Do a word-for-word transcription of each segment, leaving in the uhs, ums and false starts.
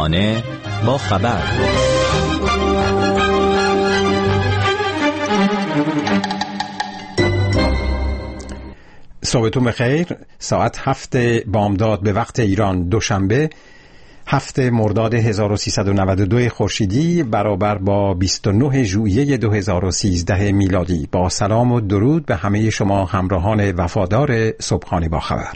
صبحانه با خبر. صبحتون بخیر. ساعت هفت بامداد به وقت ایران، دوشنبه هفت مرداد هزار و سیصد و نود و دو خورشیدی برابر با بیست و نه ژوئیه دو هزار و سیزده میلادی. با سلام و درود به همه شما همراهان وفادار صبحانه با خبر.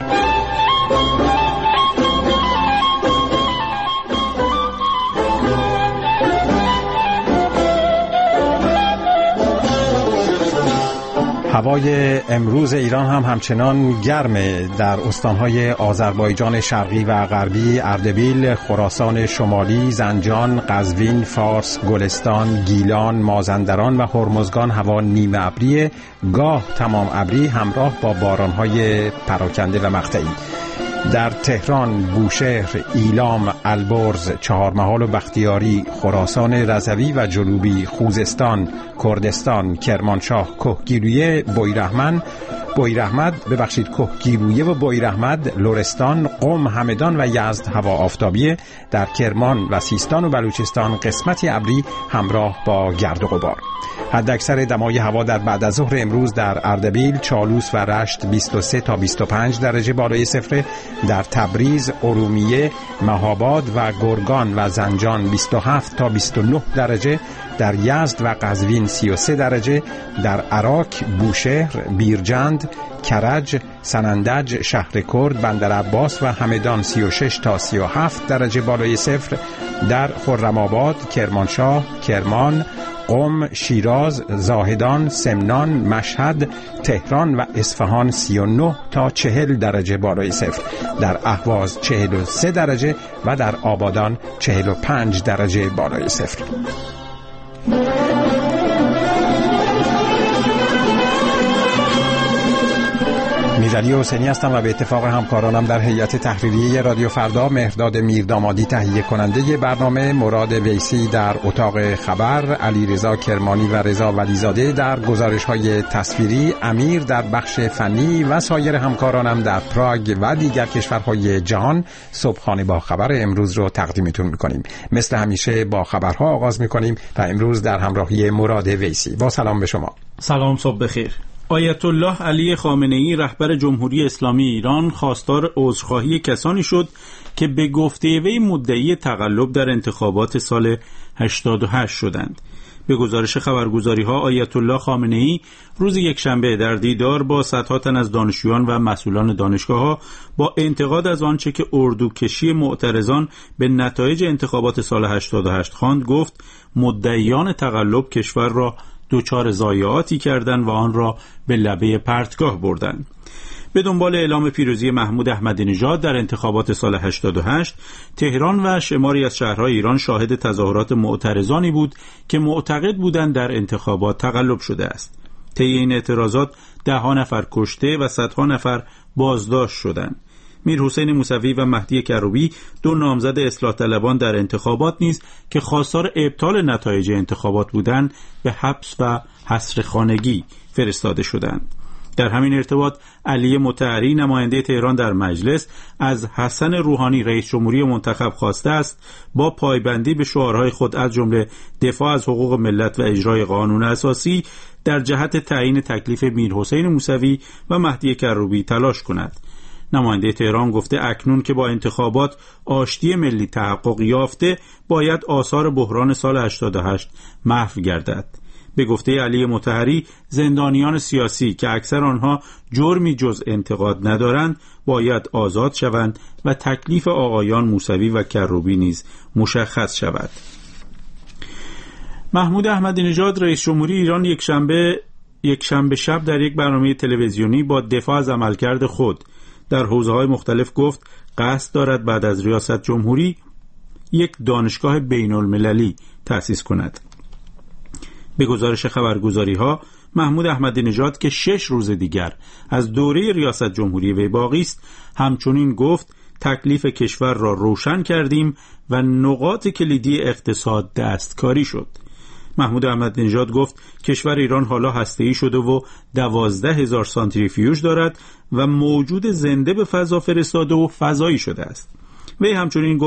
هوای امروز ایران هم همچنان گرمه. در استانهای آذربایجان شرقی و غربی، اردبیل، خراسان شمالی، زنجان، قزوین، فارس، گلستان، گیلان، مازندران و هرمزگان هوا نیمه ابری، گاه تمام ابری همراه با بارانهای پراکنده و مقطعی. در تهران، بوشهر، ایلام، البرز، چهارمحال و بختیاری، خراسان رضوی و جنوبی، خوزستان، کردستان، کرمانشاه، کهگیلویه، بویراحمد، بویراحمد ببخشید کهگیلویه و بویراحمد، لرستان، قم، همدان و یزد هوا آفتابیه. در کرمان و سیستان و بلوچستان قسمتی ابری همراه با گرد و غبار. حداکثر دمای هوا در بعد از ظهر امروز در اردبیل، چالوس و رشت بیست و سه تا بیست و پنج درجه بالای صفر، در تبریز، ارومیه، مهاباد و گرگان و زنجان بیست و هفت تا بیست و نه درجه، در یزد و قزوین سی و سه درجه، در عراق، بوشهر، بیرجند، کرج، سنندج، شهر کرد، بندر عباس و همدان سی و شش تا سی و هفت درجه بالای صفر، در خرم‌آباد، کرمانشاه، کرمان، قم، شیراز، زاهدان، سمنان، مشهد، تهران و اصفهان سی و نه تا چهل درجه بالای صفر، در اهواز چهل و سه درجه و در آبادان چهل و پنج درجه بالای صفر. میرعلی حسینی هستم و به اتفاق همکارانم در هیئت تحریریه رادیو فردا، مهرداد میردامادی تهیه کننده برنامه، مراد ویسی در اتاق خبر، علیرضا کرمانی و رضا ولیزاده در گزارش‌های تصویری، امیر در بخش فنی و سایر همکارانم در پراگ و دیگر کشورهای جهان صبحانه با خبر امروز رو تقدیمتون می‌کنیم. مثل همیشه با خبرها آغاز می‌کنیم و امروز در همراهی مراد ویسی. با سلام به شما. سلام، صبح بخیر. آیت الله علی خامنه‌ای رهبر جمهوری اسلامی ایران خواستار عذرخواهی کسانی شد که به گفته وی مدعی تقلب در انتخابات سال هشتاد و هشت شدند. به گزارش خبرگزاری‌ها، آیت الله خامنه‌ای روز یکشنبه در دیدار با صدها تن از دانشجویان و مسئولان دانشگاه‌ها با انتقاد از آنچه که اردوکشی معترضان به نتایج انتخابات سال هشتاد و هشت خواند، گفت مدعیان تقلب کشور را دوچار ضایعاتی کردند و آن را به لبه پرتگاه بردند. به دنبال اعلام پیروزی محمود احمدی نژاد در انتخابات سال هشتاد و هشت، تهران و شماری از شهرهای ایران شاهد تظاهرات معترضانی بود که معتقد بودند در انتخابات تقلب شده است. طی این اعتراضات ده ها نفر کشته و صدها نفر بازداشت شدند. میر حسین موسوی و مهدی کروبی، دو نامزد اصلاح طلبان در انتخابات نیز که خواستار ابطال نتایج انتخابات بودند، به حبس و حصر خانگی فرستاده شدند. در همین ارتباط علی مطهری، نماینده تهران در مجلس، از حسن روحانی رئیس جمهوری منتخب خواسته است با پایبندی به شعارهای خود از جمله دفاع از حقوق ملت و اجرای قانون اساسی در جهت تعیین تکلیف میر حسین موسوی و مهدی کروبی تلاش کند. نماینده تهران گفته اکنون که با انتخابات آشتی ملی تحقق یافته، باید آثار بحران سال هشتاد و هشت محو گردد. به گفته علی مطهری، زندانیان سیاسی که اکثر آنها جرمی جز انتقاد ندارند باید آزاد شوند و تکلیف آقایان موسوی و کروبی نیز مشخص شود. محمود احمدی نژاد رئیس جمهوری ایران یک شنبه یک شنبه شب در یک برنامه تلویزیونی با دفاع از عملکرد خود در حوزه‌های مختلف گفت قصد دارد بعد از ریاست جمهوری یک دانشگاه بین‌المللی تأسیس کند. به گزارش خبرگزاری‌ها، محمود احمدی نژاد که شش روز دیگر از دوره ریاست جمهوری وی باقی است، همچنین گفت تکلیف کشور را روشن کردیم و نقاط کلیدی اقتصاد دستکاری شد. محمود احمدی نژاد گفت کشور ایران حالا هسته‌ای شده و دوازده هزار سانتریفیوژ دارد و موجود زنده به فضا فرستاده و فضایی شده است. وی همچنین گفت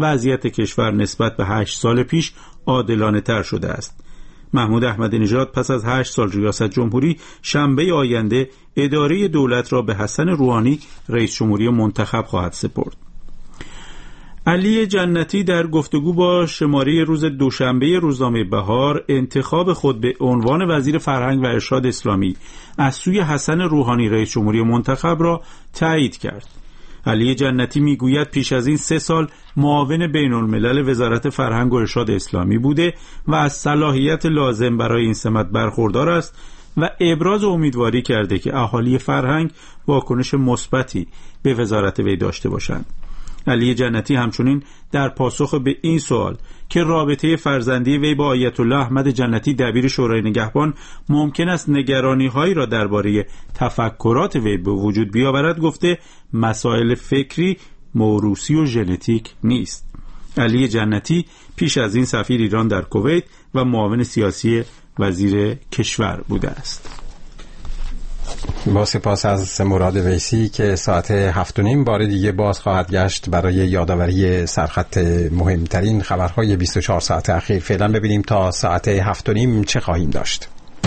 وضعیت کشور نسبت به هشت سال پیش عادلانه تر شده است. محمود احمدی نژاد پس از هشت سال ریاست جمهوری شنبه آینده اداره دولت را به حسن روحانی رئیس جمهوری منتخب خواهد سپرد. علی جنتی در گفتگو با شماره روز دوشنبه روزنامه بهار انتخاب خود به عنوان وزیر فرهنگ و ارشاد اسلامی از سوی حسن روحانی رئیس جمهوری منتخب را تایید کرد. علی جنتی میگوید پیش از این سه سال معاون بین الملل وزارت فرهنگ و ارشاد اسلامی بوده و از صلاحیت لازم برای این سمت برخوردار است و ابراز امیدواری کرده که اهالی فرهنگ واکنش مثبتی به وزارت وی داشته باشند. علی جنتی همچنین در پاسخ به این سوال که رابطه فرزندی وی با آیت الله احمد جنتی دبیر شورای نگهبان ممکن است نگرانی هایی را درباره تفکرات وی به وجود بیاورد گفته مسائل فکری موروثی و ژنتیک نیست. علی جنتی پیش از این سفیر ایران در کویت و معاون سیاسی وزیر کشور بوده است. با سپاس از مراد ویسی که ساعت هفت و نیم بار دیگه باز خواهد گشت برای یادآوری سرخط مهمترین خبرهای بیست و چهار ساعت اخیر. فعلا ببینیم تا ساعت هفت و نیم چه خواهیم داشت.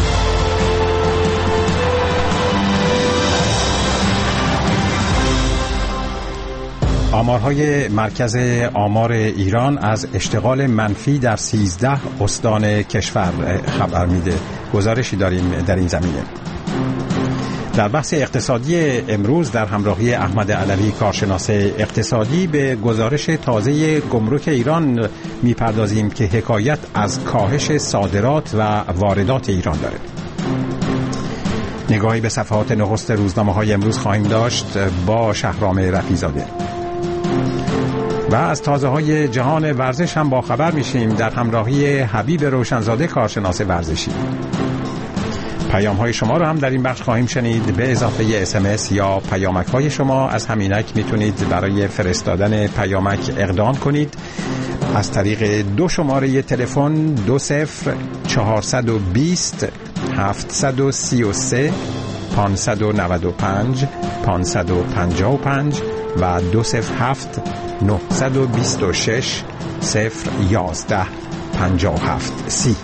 آمارهای مرکز آمار ایران از اشتغال منفی در سیزده استان کشور خبر میده. گزارشی داریم در این زمینه. در بحث اقتصادی امروز در همراهی احمد علوی کارشناس اقتصادی به گزارش تازه گمرک ایران میپردازیم که حکایت از کاهش صادرات و واردات ایران داره. نگاهی به صفحات نخست روزنامه‌های امروز خواهیم داشت با شهرام رفیع‌زاده. و از تازه‌های جهان ورزش هم با خبر میشیم در همراهی حبیب روشنزاده کارشناس ورزشی. پیام های شما رو هم در این بخش خواهیم شنید. به اضافه اس ام اس یا پیامک های شما از همینک میتونید برای فرستادن پیامک اقدام کنید از طریق دو شماره تلفن دو صفر چهارصد و بیست هفتصد و سی و سه پانصد و نود و پنج پانصد و پنجاه و پنج و دو صفر هفت نهصد و بیست و شش صفر یازده پنجاه و هفت سی.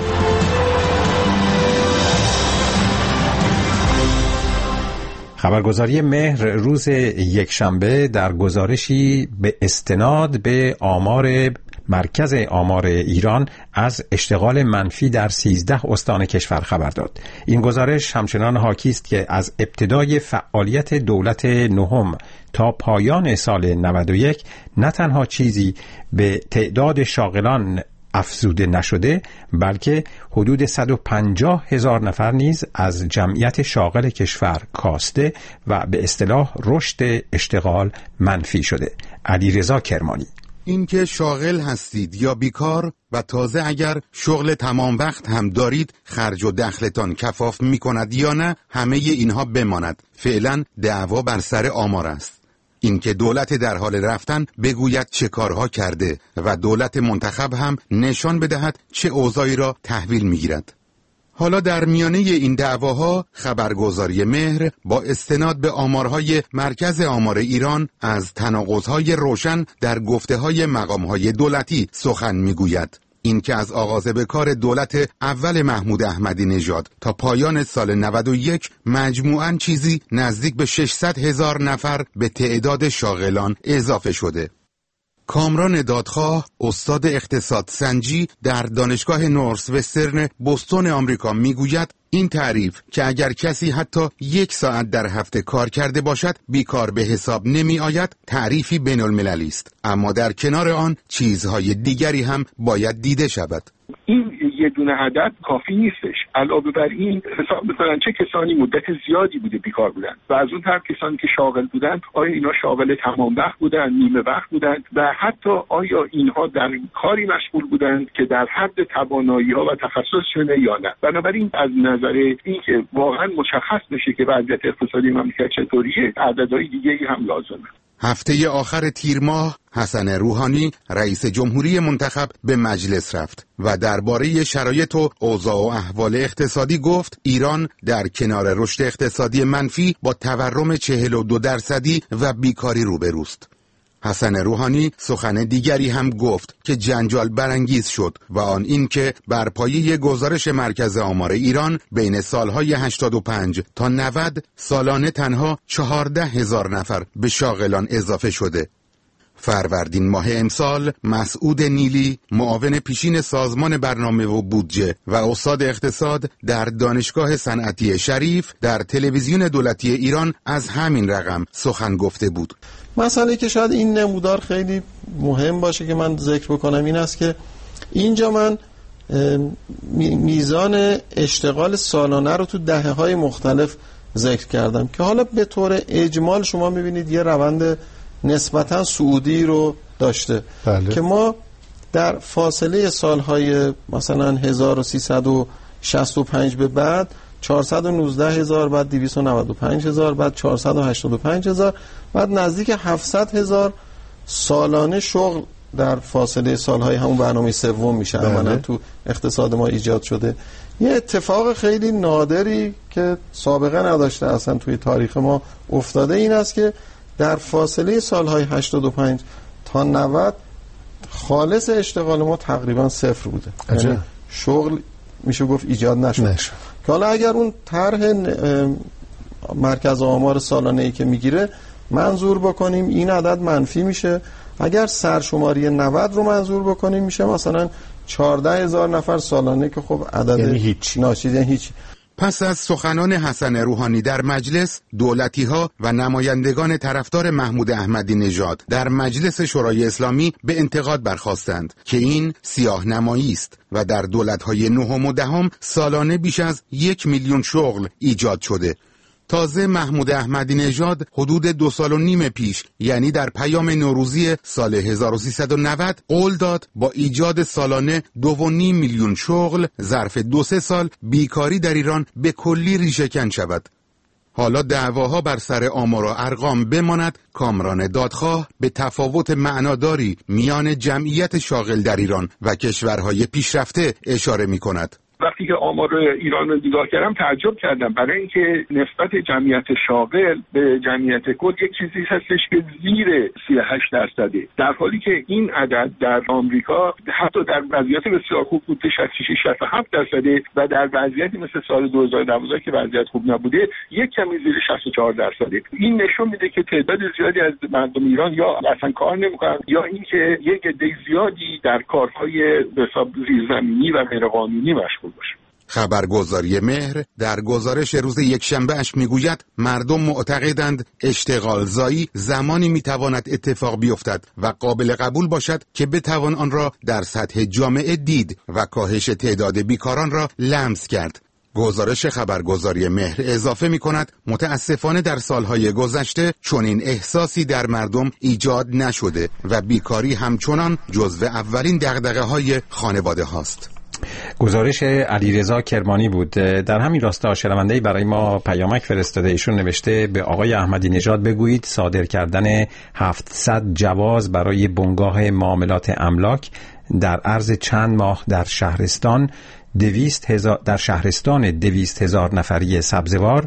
خبرگزاری مهر روز یکشنبه در گزارشی به استناد به آمار مرکز آمار ایران از اشتغال منفی در سیزده استان کشور خبر داد. این گزارش همچنان حاکی است که از ابتدای فعالیت دولت نهم تا پایان سال نود و یک نه تنها چیزی به تعداد شاغلان افزوده نشده بلکه حدود صد و پنجاه هزار نفر نیز از جمعیت شاغل کشور کاسته و به اصطلاح رشد اشتغال منفی شده. علیرضا کرمانی: این که شاغل هستید یا بیکار و تازه اگر شغل تمام وقت هم دارید خرج و دخلتان کفاف می کند یا نه، همه اینها بماند. فعلا دعوا بر سر آمار است. این که دولت در حال رفتن بگوید چه کارها کرده و دولت منتخب هم نشان بدهد چه اوضاعی را تحویل میگیرد. حالا در میانه این دعواها خبرگزاری مهر با استناد به آمارهای مرکز آمار ایران از تناقض‌های روشن در گفته‌های مقام‌های دولتی سخن میگوید. این که از آغاز به کار دولت اول محمود احمدی نژاد تا پایان سال نود و یک مجموعاً چیزی نزدیک به ششصد هزار نفر به تعداد شاغلان اضافه شده. کامران دادخواه، استاد اقتصاد سنجی در دانشگاه نورس وسترن بوستون آمریکا میگوید این تعریف که اگر کسی حتی یک ساعت در هفته کار کرده باشد بیکار به حساب نمی آید تعریفی بین المللی است، اما در کنار آن چیزهای دیگری هم باید دیده شود. این یه دونه عدد کافی نیستش. علاوه بر این حساب می‌کنن چه کسانی مدت زیادی بوده بیکار بودن و از اون طرف کسانی که شاغل بودن آیا اینا شاغل تمام وقت بودن، نیمه وقت بودن و حتی آیا اینها در کاری مشغول بودن که در حد توانایی‌ها و تخصصشونه یا نه. بنابراین از نظر این که واقعا مشخص بشه که وضعیت اقتصادی مملکت چطوریه، عددهای دیگه‌ای هم لازمه. هفته آخر تیر ماه حسن روحانی رئیس جمهوری منتخب به مجلس رفت و درباره شرایط و اوضاع و احوال اقتصادی گفت ایران در کنار رشد اقتصادی منفی با تورم چهل و دو درصدی و بیکاری روبروست. حسن روحانی سخن دیگری هم گفت که جنجال برانگیز شد و آن این که بر پایه گزارش مرکز آمار ایران بین سالهای هشتاد و پنج تا نود سالانه تنها چهارده هزار نفر به شاغلان اضافه شده. فروردین ماه امسال مسعود نیلی معاون پیشین سازمان برنامه و بودجه و استاد اقتصاد در دانشگاه صنعتی شریف در تلویزیون دولتی ایران از همین رقم سخن گفته بود. مسئله که شاید این نمودار خیلی مهم باشه که من ذکر بکنم این است که اینجا من میزان اشتغال سالانه رو تو دهه‌های مختلف ذکر کردم که حالا به طور اجمال شما می‌بینید یه روند نسبتاً صعودی رو داشته. بله. که ما در فاصله سالهای مثلا هزار و سیصد و شصت و پنج به بعد چهارصد و نوزده هزار، بعد دویست و نود و پنج هزار، بعد چهارصد و هشتاد و پنج هزار، بعد نزدیک هفتصد هزار سالانه شغل در فاصله سالهای همون برنامه سوم میشه. عملاً تو اقتصاد ما ایجاد شده. یه اتفاق خیلی نادری که سابقه نداشته اصلا توی تاریخ ما افتاده این است که در فاصله سالهای هشتاد و پنج تا نود خالص اشتغال ما تقریبا صفر بوده. یعنی شغل میشه گفت ایجاد نشد. نشد. که حالا اگر اون طرح مرکز آمار سالانه ای که میگیره منظور بکنیم این عدد منفی میشه. اگر سرشماری نود رو منظور بکنیم میشه مثلا چهارده هزار نفر سالانه که خب عدد یعنی هیچ ناشید یعنی هیچ. پس از سخنان حسن روحانی در مجلس، دولتی‌ها و نمایندگان طرفدار محمود احمدی نژاد در مجلس شورای اسلامی به انتقاد برخاستند که این سیاه نمایی است و در دولت‌های نهم و دهم سالانه بیش از یک میلیون شغل ایجاد شده. تازه محمود احمدی نژاد حدود دو سال و نیم پیش یعنی در پیام نوروزی سال هزار و سیصد و نود قول داد با ایجاد سالانه دو و نیم میلیون شغل ظرف دو سه سال بیکاری در ایران به کلی ریشه‌کن شود. حالا دعواها بر سر آمار و ارقام بماند، کامران دادخواه به تفاوت معناداری میان جمعیت شاغل در ایران و کشورهای پیشرفته اشاره می کند. وقتی که آمار ایران رو نگاه کردم تعجب کردم، برای اینکه نسبت جمعیت شاغل به جمعیت کل یک چیزی هستش که زیر سی و هشت درصده، در حالی که این عدد در آمریکا حتی در وضعیت بسیار خوب بود شصت و شش شصت و هفت درصده و در وضعیتی مثل سال دو هزار و دوازده که وضعیت خوب نبوده یک کمی زیر شصت و چهار درصده. این نشون میده که تعداد زیادی از مردم ایران یا اصلا کار نمیکنن یا اینکه یک عده زیادی در کارهای به حساب زیرزمینی و غیرقانونی مشغول باشه. خبرگزاری مهر در گزارش روز یکشنبه اش میگوید مردم معتقدند اشتغال زایی زمانی میتواند اتفاق بیفتد و قابل قبول باشد که بتوان آن را در سطح جامعه دید و کاهش تعداد بیکاران را لمس کرد. گزارش خبرگزاری مهر اضافه می کند متاسفانه در سالهای گذشته چنین احساسی در مردم ایجاد نشده و بیکاری همچنان جزو اولین دغدغه‌های خانواده هاست. گزارش علیرضا کرمانی بود. در همین راستا شنونده‌ای برای ما پیامک فرستاده، ایشون نوشته به آقای احمدی نژاد بگویید صادر کردن هفتصد جواز برای بنگاه معاملات املاک در عرض چند ماه در شهرستان دویست هزار در شهرستان دویست هزار نفری سبزوار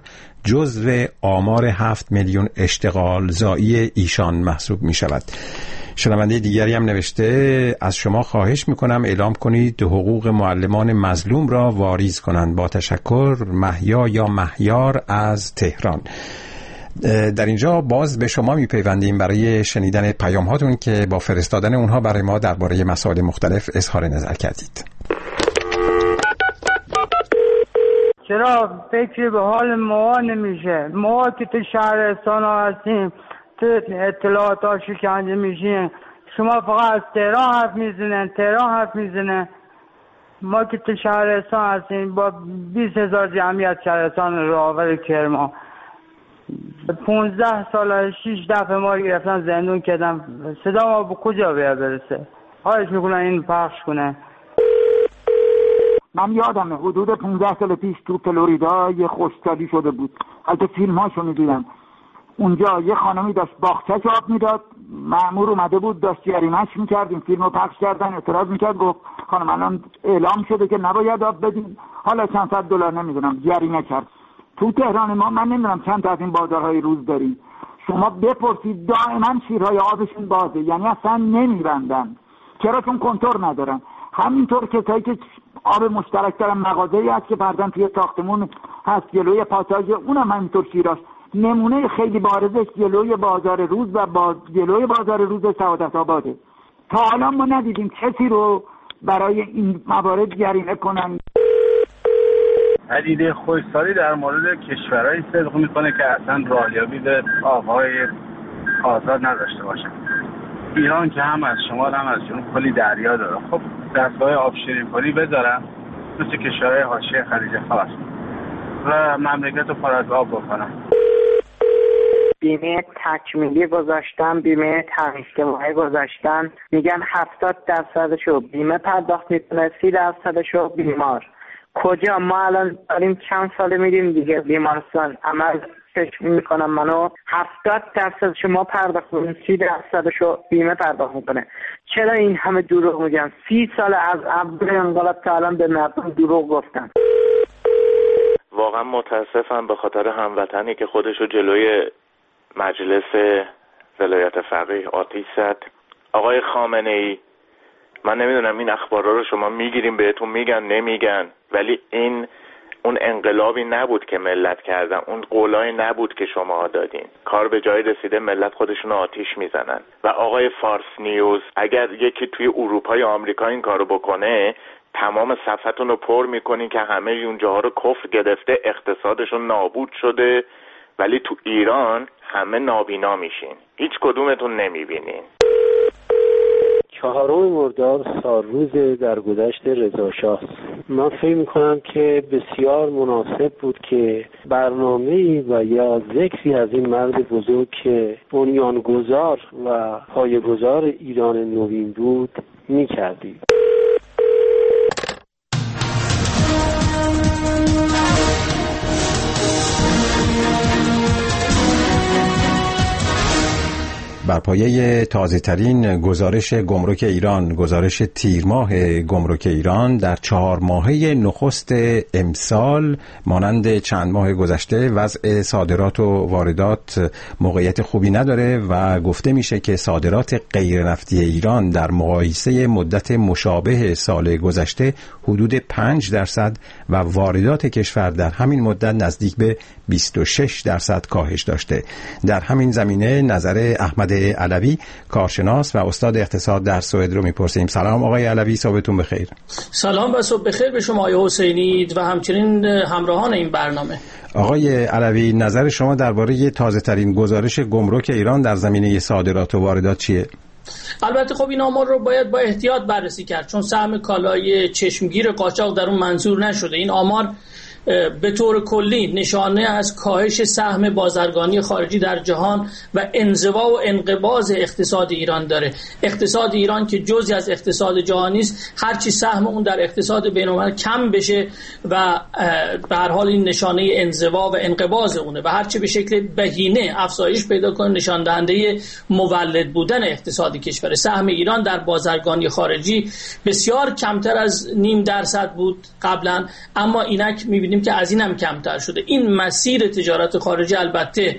جزو آمار هفت میلیون اشتغال زایی ایشان محسوب می شود. شنونده دیگری هم نوشته از شما خواهش میکنم اعلام کنید حقوق معلمان مظلوم را واریز کنند. با تشکر، محیا یا مهیار از تهران. در اینجا باز به شما میپیوندیم برای شنیدن پیام هاتون که با فرستادن اونها برای ما درباره مسائل مختلف اظهار نظر کردید. چرا فکری به حال ما نمیشه؟ ما که تو شهرستان ها هستیم، تو اطلاعات ها شکنجه میشیم، شما فقط از تهران حرف میزنن تهران حرف میزنن. ما که تو شهرستان هستیم با بیست هزار جمعیت شهرستان راهور کرمان، پونزده سال شیش دفعه ما گرفتن زندون کردن. صدا ما به کجا برسه؟ خواهش میکنن این پخش کنه. من یادمه حدود پونزده سال پیش تو فلوریدا یه خوشزادی شده بود، البته فیلم هاشو میدیدم. اونجا یه خانمی داشت باغچه آب میداد، مأمور اومده بود داشت جریمه‌اش میکرد، این فیلمو پخش کردن، اعتراض میکرد، گفت خانم الان اعلام شده که نباید آب بدین، حالا چند صد دلار نمیدونم جریمه کرد. تو تهران ما من نمیدونم چند تا از این بازارهای روز داریم، شما بپرسید دائما شیرهای آبشون بازه، یعنی اصلا نمیبندن. چرا؟ چون کنترل ندارن. همینطور کسایی که آب مشترک دارن، مغازه‌ای هست که بعداً توی ساختمون هست جلوی پاساژ، اونم همینطور شیراست. نمونه خیلی بارزش جلوی بازار روز و باز جلوی بازار روز سعادت آباده. تا حالا ما ندیدیم کسی رو برای این موارد جریمه کنن. پدیده خشکسالی در مورد کشورهایی صدق میکنه که اصلا راهیابی به آبهای آزاد نداشته باشه. ایران که هم از شمال هم از جنوب کلی دریا داره. خب دستگاه آب شیرین کنی بذارن مثل کشورهای حاشیه خلیج فارس و مملکت رو پر از آب بکنن. بیمه تکمیلی گذاشتن، بیمه تامین‌اجتماعی گذاشتن، میگن هفتاد درصدشو بیمه پرداخت میکنه، سی درصدشو بیمار. کجا؟ ما الان داریم چند ساله میریم دیگه بیمارستان عمل فکر میکنم منو هفتاد درصد شما پرداخت میکنه، سی درصدشو بیمه پرداخت میکنه. چرا این همه دروغ میگن؟ سی سال از اول انقلاب تا الان به مردم دروغ گفتن. واقعا متاسفم به خاطر هموطنی که خودشو جلوی مجلس ولایت فقیه آتیش زد. آقای خامنه ای، من نمیدونم این اخبارا رو شما میگیریم بهتون میگن نمیگن، ولی این اون انقلابی نبود که ملت کردن، اون قولایی نبود که شما دادین. کار به جای رسیده ملت خودشون آتیش میزنن. و آقای فارس نیوز، اگر یکی توی اروپا یا آمریکا این کارو بکنه، تمام صفحتون رو پر میکنین که همه اونجاها رو کفر گرفته، اقتصادشون نابود شده، ولی تو ایران همه نابینا میشین، هیچ کدومتون نمیبینین. چهارم مرداد سالروز درگذشت رضا شاه. من فکر میکنم که بسیار مناسب بود که برنامه‌ای و یا ذکری از این مرد بزرگ که بنیانگذار و پایه‌گذار ایران نوین بود میکردیم. بر پایه تازه ترین گزارش گمرک ایران، گزارش تیر ماه گمرک ایران، در چهار ماهه نخست امسال مانند چند ماه گذشته وضع صادرات و واردات موقعیت خوبی نداره و گفته میشه که صادرات غیر نفتی ایران در مقایسه مدت مشابه سال گذشته حدود پنج درصد و واردات کشور در همین مدت نزدیک به بیست و شش درصد کاهش داشته. در همین زمینه نظر احمد علوی کارشناس و استاد اقتصاد در سوئد رو میپرسیم. سلام آقای علوی، صبحتون بخیر. سلام و صبح بخیر به شما آقای حسینی و همچنین همراهان این برنامه. آقای علوی، نظر شما درباره تازه ترین گزارش گمرک ایران در زمینه صادرات و واردات چیه؟ البته خب این آمار رو باید با احتیاط بررسی کرد، چون سهم کالای چشمگیر قاچاق در اون منظور نشده. این آمار به طور کلی نشانه از کاهش سهم بازرگانی خارجی در جهان و انزوا و انقباض اقتصاد ایران داره. اقتصاد ایران که جزئی از اقتصاد جهانی است، هرچی سهم اون در اقتصاد بین‌المللی کم بشه و به هر حال این نشانه انزوا و انقباض اونه و هرچی به شکل بهینه افزایش پیدا کنه نشان دهنده مولد بودن اقتصاد کشور. سهم ایران در بازرگانی خارجی بسیار کمتر از نیم درصد بود قبلا، اما اینک می‌بینیم که از این هم کمتر شده. این مسیر تجارت خارجی البته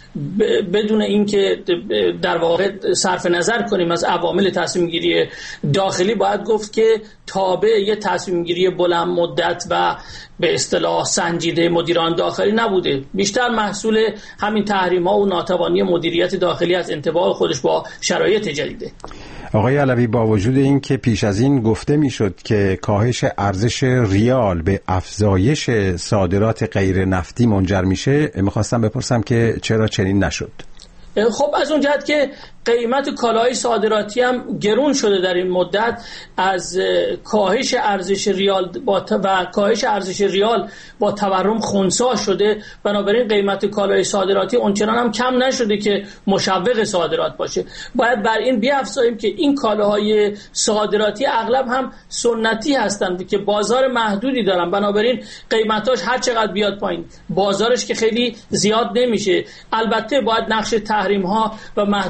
بدون اینکه در واقع صرف نظر کنیم از عوامل تصمیم گیری داخلی، باید گفت که تابع یه تصمیم گیری بلند مدت و به اصطلاح سنجیده مدیران داخلی نبوده، بیشتر محصول همین تحریم ها و ناتوانی مدیریت داخلی از انطباق خودش با شرایط جدیده. آقای علوی، با وجود این که پیش از این گفته میشد که کاهش ارزش ریال به افزایش صادرات غیر نفتی منجر میشه، میخواستم بپرسم که چرا چنین نشد؟ خب از اون جهت که قیمت کالای صادراتی هم گرون شده در این مدت، از کاهش ارزش ریال با و کاهش ارزش ریال با تورم خنثی شده، بنابراین قیمت کالای صادراتی اونچنان هم کم نشده که مشوق صادرات باشه. باید بر این بیافزاییم که این کالاهای صادراتی اغلب هم سنتی هستند که بازار محدودی دارن، بنابراین قیمتاش هر چقدر بیاد پایین بازارش که خیلی زیاد نمیشه. البته باید نقش تحریم ها و محدودیت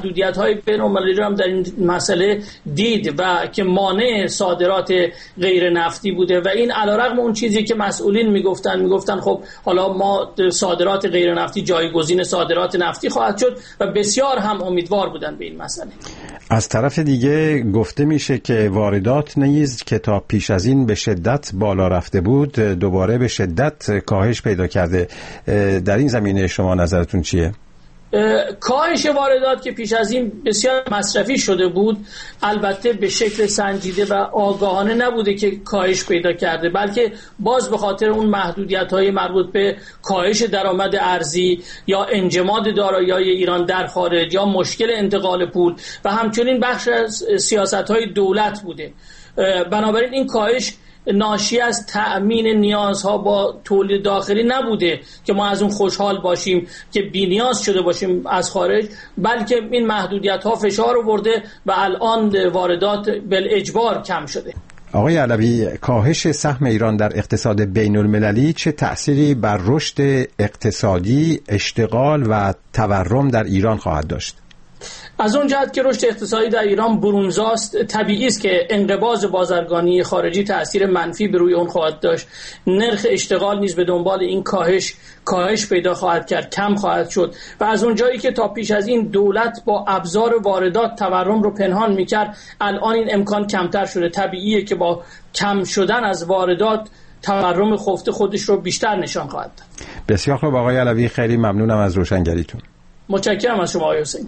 قراردادهای بین‌المللی رو هم در این مسئله دید و که مانع صادرات غیر نفتی بوده و این علیرغم اون چیزی که مسئولین میگفتن میگفتن خب حالا ما صادرات غیر نفتی جایگزین صادرات نفتی خواهد شد و بسیار هم امیدوار بودن به این مسئله. از طرف دیگه گفته میشه که واردات نیز که تا پیش از این به شدت بالا رفته بود دوباره به شدت کاهش پیدا کرده. در این زمینه شما نظرتون چیه؟ کاهش واردات که پیش از این بسیار مصرفی شده بود البته به شکل سنجیده و آگاهانه نبوده که کاهش پیدا کرده، بلکه باز به خاطر اون محدودیت‌های مربوط به کاهش درآمد ارزی یا انجماد دارایی‌های ایران در خارج یا مشکل انتقال پول و همچنین بخش از سیاست‌های دولت بوده. بنابراین این کاهش ناشی از تأمین نیازها با تولید داخلی نبوده که ما از اون خوشحال باشیم که بی نیاز شده باشیم از خارج، بلکه این محدودیت ها فشار آورده و الان واردات بالاجبار کم شده. آقای علوی، کاهش سهم ایران در اقتصاد بین المللی چه تأثیری بر رشد اقتصادی، اشتغال و تورم در ایران خواهد داشت؟ از اون جهت که رشد اقتصادی در ایران برونزاست، طبیعی است که انقباض بازرگانی خارجی تأثیر منفی به روی اون خواهد داشت. نرخ اشتغال نیز به دنبال این کاهش کاهش پیدا خواهد کرد، کم خواهد شد و از اون جایی که تا پیش از این دولت با ابزار واردات تورم رو پنهان میکرد، الان این امکان کمتر شده. طبیعیه که با کم شدن از واردات تورم خفته خودش رو بیشتر نشان خواهد داد. بسیار خوب آقای علوی، خیلی ممنونم از روشنگریتون. متشکرم از شما آقای حسینی.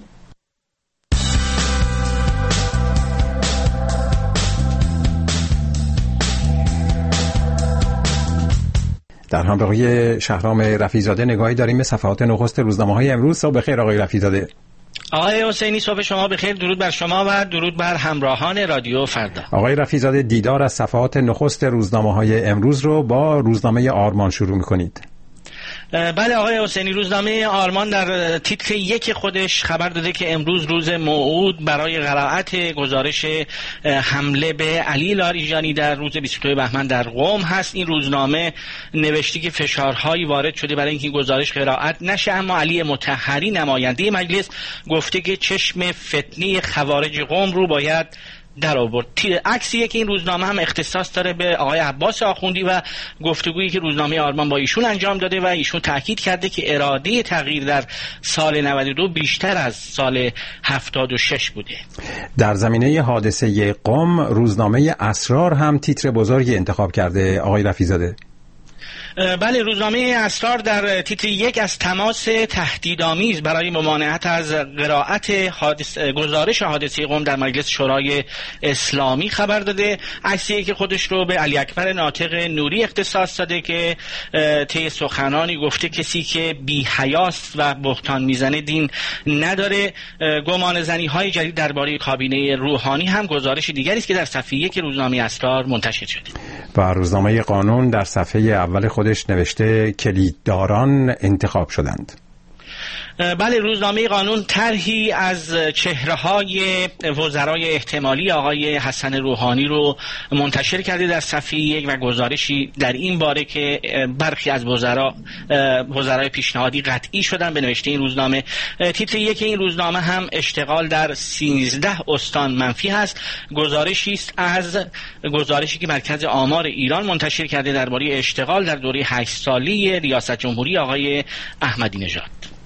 در همراهی شهرام رفیع‌زاده نگاهی داریم به صفحات نخست روزنامه‌های امروز. صبح بخیر آقای رفیع‌زاده. آقای حسینی صبح شما بخیر، درود بر شما و درود بر همراهان رادیو فردا. آقای رفیع‌زاده، دیدار از صفحات نخست روزنامه‌های امروز رو با روزنامه آرمان شروع می‌کنید. بله آقای حسینی، روزنامه آرمان در تیتر یک خودش خبر داده که امروز روز موعود برای قرائت گزارش حمله به علی لاریجانی در روز بیست و دو بهمن در قم هست. این روزنامه نوشته که فشارهایی وارد شده برای اینکه گزارش قرائت نشه، اما علی مطهری نماینده مجلس گفته که چشم فتنه خوارج قم رو باید در آورد. عکسیه که این روزنامه هم اختصاص داره به آقای عباس آخوندی و گفتگویی که روزنامه آرمان با ایشون انجام داده و ایشون تاکید کرده که اراده تغییر در سال نود و دو بیشتر از سال هفتاد و شش بوده. در زمینه حادثه قم روزنامه اسرار هم تیتر بزرگی انتخاب کرده آقای رفیع‌زاده. بله، روزنامه اسرار در تیتر یک از تماس تهدیدآمیز برای ممانعت از قرائت حادث... گزارش حادثه قم در مجلس شورای اسلامی خبر داده. عکسی که خودش رو به علی اکبر ناطق نوری اختصاص داده که طی سخنانی گفته کسی که بی حیاست و بهتان میزنه دین نداره. گمان زنی های جدید درباره کابینه روحانی هم گزارش دیگری است که در صفحه یک روزنامه اسرار منتشر شده. و روزنامه قانون در صفحه اول خودش نوشته کلیدداران انتخاب شدند. بله، روزنامه قانون طرحی از چهره‌های وزرای احتمالی آقای حسن روحانی رو منتشر کرده در صفحه یک و گزارشی در این باره که برخی از وزرا وزرای پیشنهادی قطعی شدن به نوشته این روزنامه. تیتر یک این روزنامه هم اشتغال در سیزده استان منفی هست. گزارشی است از گزارشی که مرکز آمار ایران منتشر کرده درباره اشتغال در دوره هشت ساله ریاست جمهوری آقای احمدی نژاد.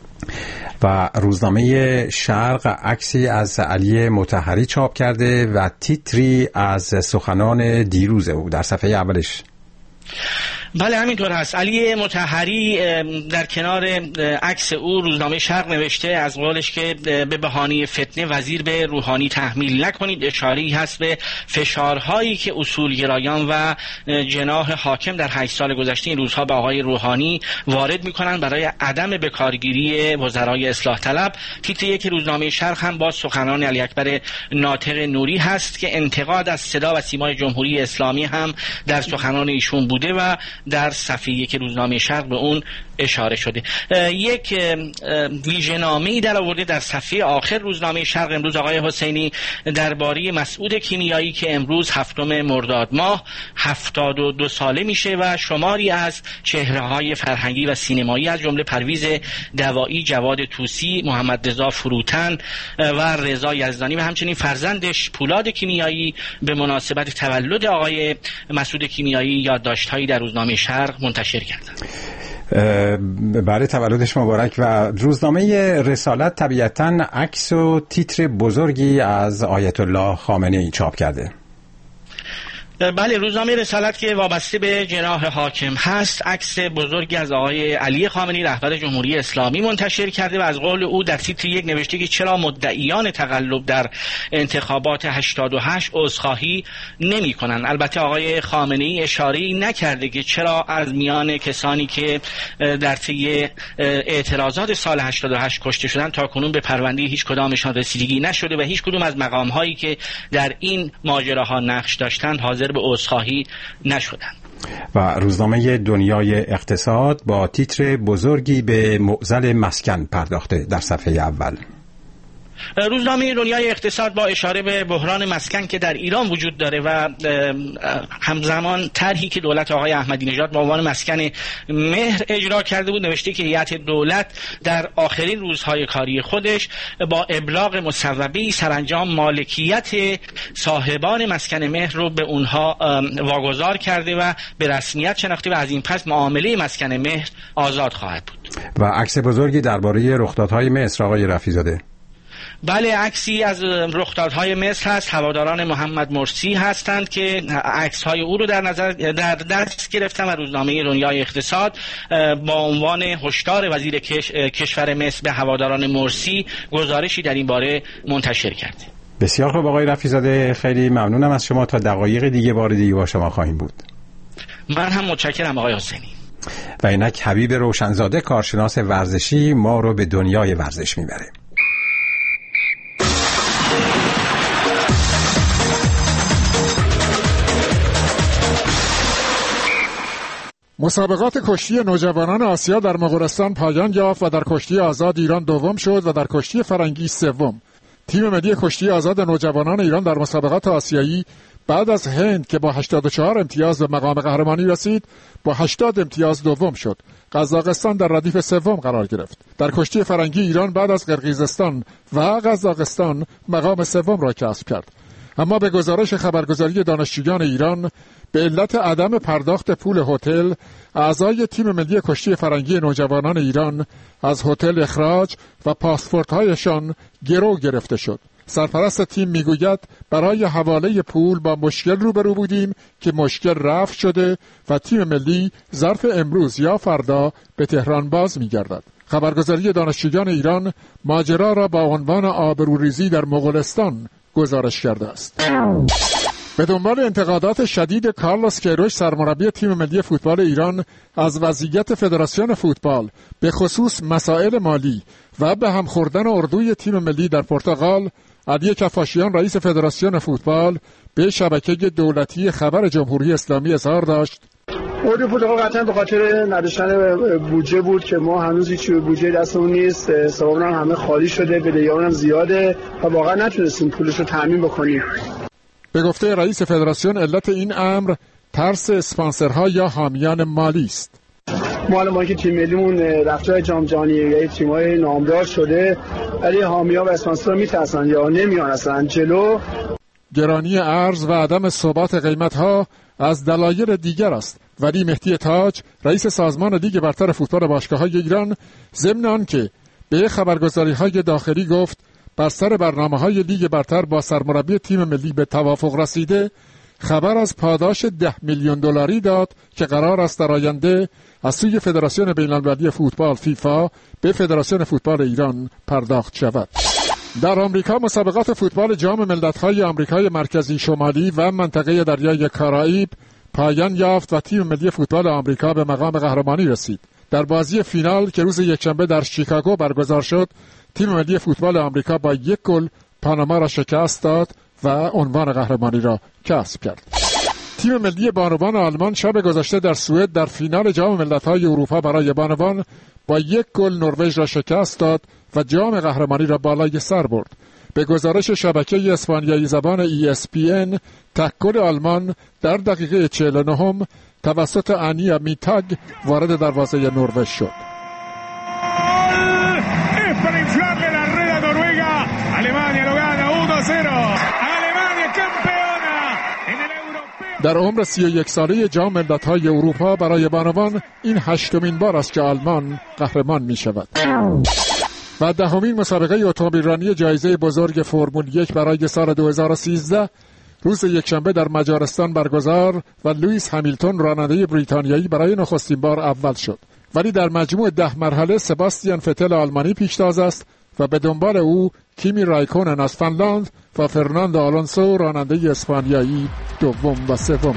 و روزنامه شرق عکسی از علی مطهری چاپ کرده و تیتری از سخنان دیروز او در صفحه اولش. بله همینطور هست. علی مطهری در کنار عکس او روزنامه شرق نوشته از قولش که به بهانه فتنه وزیر به روحانی تحمیل نکنید. اشاره‌ای هست به فشارهایی که اصولگرایان و جناح حاکم در هشت سال گذشته این روزها به آقای روحانی وارد میکنن برای عدم بکارگیری وزرای اصلاح طلب. تیتر یک روزنامه شرق هم با سخنان علی اکبر ناطق نوری هست که انتقاد از صدا و سیمای جمهوری اسلامی هم در سخنان ایشون بوده و در صفحه یک روزنامه شرق به اون اشاره شده. یک ویژه‌نامه‌ای در آورده در صفحه آخر روزنامه شرق امروز آقای حسینی درباره مسعود کیمیایی که امروز هفتم مرداد ماه هفتاد و دو ساله میشه و شماری از چهره‌های فرهنگی و سینمایی از جمله پرویز دوایی، جواد طوسی، محمد رضا فروتن و رضا یزدانی و همچنین فرزندش پولاد کیمیایی به مناسبت تولد آقای مسعود کیمیایی یادداشت‌هایی در روزنامه شرق منتشر کردند. برای تولدش مبارک. و روزنامه رسالت طبیعتاً عکس و تیتر بزرگی از آیت الله خامنه‌ای چاپ کرده. بله، روزنامه رسالت که وابسته به جناح حاکم هست عکس بزرگی از آقای علی خامنه‌ای رهبر جمهوری اسلامی منتشر کرده و از قول او در تیتر یک نوشته که چرا مدعیان تقلب در انتخابات هشتاد و هشت عذرخواهی نمی‌کنند. البته آقای خامنه‌ای اشاره‌ای نکرده که چرا از میان کسانی که در طی اعتراضات سال هشتاد و هشت کشته شدند تا کنون به پرونده هیچ کدامشان رسیدگی نشده و هیچ کدام از مقام‌هایی که در این ماجراها نقش داشتند حاضر به عذرخواهی نشدند. و روزنامه دنیای اقتصاد با تیتر بزرگی به معضل مسکن پرداخته در صفحه اول. روزنامه دنیای اقتصاد با اشاره به بحران مسکن که در ایران وجود داره و همزمان طرحی که دولت آقای احمدی نژاد با عنوان مسکن مهر اجرا کرده بود نوشته که هیئت دولت در آخرین روزهای کاری خودش با ابلاغ مصوبه‌ای سرانجام مالکیت صاحبان مسکن مهر رو به اونها واگذار کرده و به رسمیت شناخته و از این پس معامله مسکن مهر آزاد خواهد بود. و عکس بزرگی درباره رخدادهای مصر آقای رفیع‌زاده. بله، عکسی از رخدادهای مصر هست. هواداران محمد مرسی هستند که عکس‌های او رو در نظر در دست گرفتن و روزنامه دنیای اقتصاد با عنوان هشدار وزیر کش... کشور مصر به هواداران مرسی گزارشی در این باره منتشر کرده. بسیار خوب آقای رفیع‌زاده، خیلی ممنونم از شما. تا دقایق دیگه بار دیگه با شما خواهیم بود. من هم متشکرم آقای حسینی. و اینک حبیب روشنزاده کارشناس ورزشی ما رو به دنیای ورزش میبره. مسابقات کشتی نوجوانان آسیا در مغولستان پایان یافت و در کشتی آزاد ایران دوم شد و در کشتی فرنگی سوم. تیم ملی کشتی آزاد نوجوانان ایران در مسابقات آسیایی بعد از هند که با هشتاد و چهار امتیاز به مقام قهرمانی رسید با هشتاد امتیاز دوم شد. قزاقستان در ردیف سوم قرار گرفت. در کشتی فرنگی ایران بعد از قرقیزستان و قزاقستان مقام سوم را کسب کرد. اما به گزارش خبرگزاری دانشجویان ایران به علت عدم پرداخت پول هتل اعضای تیم ملی کشتی فرنگی نوجوانان ایران از هتل اخراج و پاسپورت‌هایشان گرو گرفته شد. سرپرست تیم میگوید برای حواله پول با مشکل روبرو بودیم که مشکل رفع شده و تیم ملی ظرف امروز یا فردا به تهران باز میگردد. خبرگزاری دانشجویان ایران ماجرا را با عنوان آبروریزی در مغولستان گزارش کرده است. به دنبال انتقادات شدید کارلوس کیروش سرمربی تیم ملی فوتبال ایران از وضعیت فدراسیون فوتبال به خصوص مسائل مالی و به هم خوردن اردوی تیم ملی در پرتغال، علی کفاشیان رئیس فدراسیون فوتبال به شبکه دولتی خبر جمهوری اسلامی اظهار داشت: اردو فوتبال قطعا به خاطر نداشتن بودجه بود که ما هنوز هیچ بودجه دستمون نیست، حسابمون هم همه خالی شده، بدهیامون هم زیاده و واقعا نتونستیم پولش رو تامین بکنیم. به گفته رئیس فدراسیون علت این امر ترس اسپانسرها یا حامیان مالی است. ما الان ما که تیم ملیمون رفته جام جهانی یا تیم‌های نامدار شده ولی حامی‌ها و اسپانسرها میترسن یا نمیان اصلا جلو. گرانی ارز و عدم ثبات قیمت‌ها از دلایل دیگر است. ولی مهدی تاج رئیس سازمان لیگ برتر فوتبال باشگاه‌های ایران ضمن آنکه به خبرگزاری‌های داخلی گفت بر سر برنامه‌های لیگ برتر با سرمربی تیم ملی به توافق رسیده، خبر از پاداش ده میلیون دلاری داد که قرار است در آینده از سوی فدراسیون بین‌المللی فوتبال فیفا به فدراسیون فوتبال ایران پرداخت شود. در آمریکا مسابقات فوتبال جام ملت‌های آمریکای مرکزی شمالی و منطقه دریای کارائیب پایان یافت و تیم ملی فوتبال آمریکا به مقام قهرمانی رسید. در بازی فینال که روز یکشنبه در شیکاگو برگزار شد، تیم ملی فوتبال آمریکا با یک گل پاناما را شکست داد و عنوان قهرمانی را کسب کرد. تیم ملی بانوان آلمان شب گذشته در سوئد در فینال جام ملت‌های اروپا برای بانوان با یک گل نروژ را شکست داد و جام قهرمانی را بالای سر برد. به گزارش شبکه اسپانیایی زبان ای اس پی ان، تک گل آلمان در دقیقه چهل و نه توسط انیا میتاگ وارد دروازه نروژ شد. در عمر سی و یک ساله جام ملت‌های اروپا برای بانوان این هشتمین بار است که آلمان قهرمان می شود. و دهمین مسابقه اتومبیلرانی جایزه بزرگ فرمول یک برای سال دو هزار و سیزده روز یکشنبه در مجارستان برگزار و لوئیس همیلتون راننده بریتانیایی برای نخستین بار اول شد. ولی در مجموع ده مرحله سباستیان فتل آلمانی پیشتاز است و به دنبال او کیمی رایکونن از فنلاند و فرناندو آلونسو راننده اسپانیایی دوم و سوم.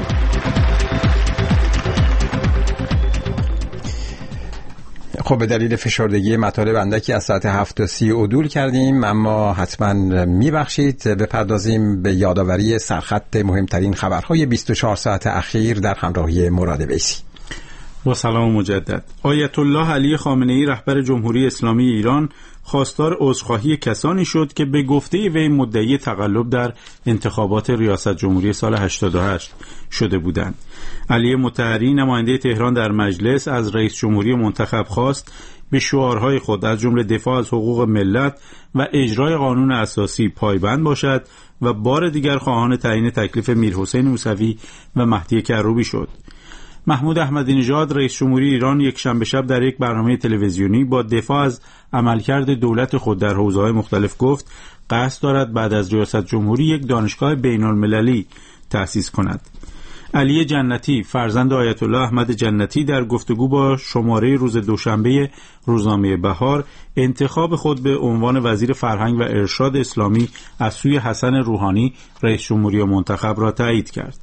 خب به دلیل فشردگی مطالب اندکی از ساعت هفت و سی عدول کردیم، اما حتما میبخشید. بپردازیم به یادآوری سرخط مهمترین خبرهای بیست و چهار ساعت اخیر در همراهی مراد ویسی. با سلام مجدد. آیت الله علی خامنه‌ای رهبر جمهوری اسلامی ایران خواستار عذرخواهی کسانی شد که به گفته وی مدعی تقلب در انتخابات ریاست جمهوری سال هشتاد و هشت شده بودند. علی مطهری نماینده تهران در مجلس از رئیس جمهوری منتخب خواست به شعارهای خود از جمله دفاع از حقوق ملت و اجرای قانون اساسی پایبند باشد و بار دیگر خواهان تعیین تکلیف میرحسین موسوی و مهدی کروبی شد. محمود احمدی نژاد رئیس جمهوری ایران یک شنبه شب در یک برنامه تلویزیونی با دفاع از عملکرد دولت خود در حوزه‌های مختلف گفت قصد دارد بعد از ریاست جمهوری یک دانشگاه بین‌المللی تأسیس کند. علی جنتی فرزند آیت الله احمد جنتی در گفتگو با شماره روز دوشنبه روزنامه بهار انتخاب خود به عنوان وزیر فرهنگ و ارشاد اسلامی از سوی حسن روحانی رئیس جمهوری منتخب را تایید کرد.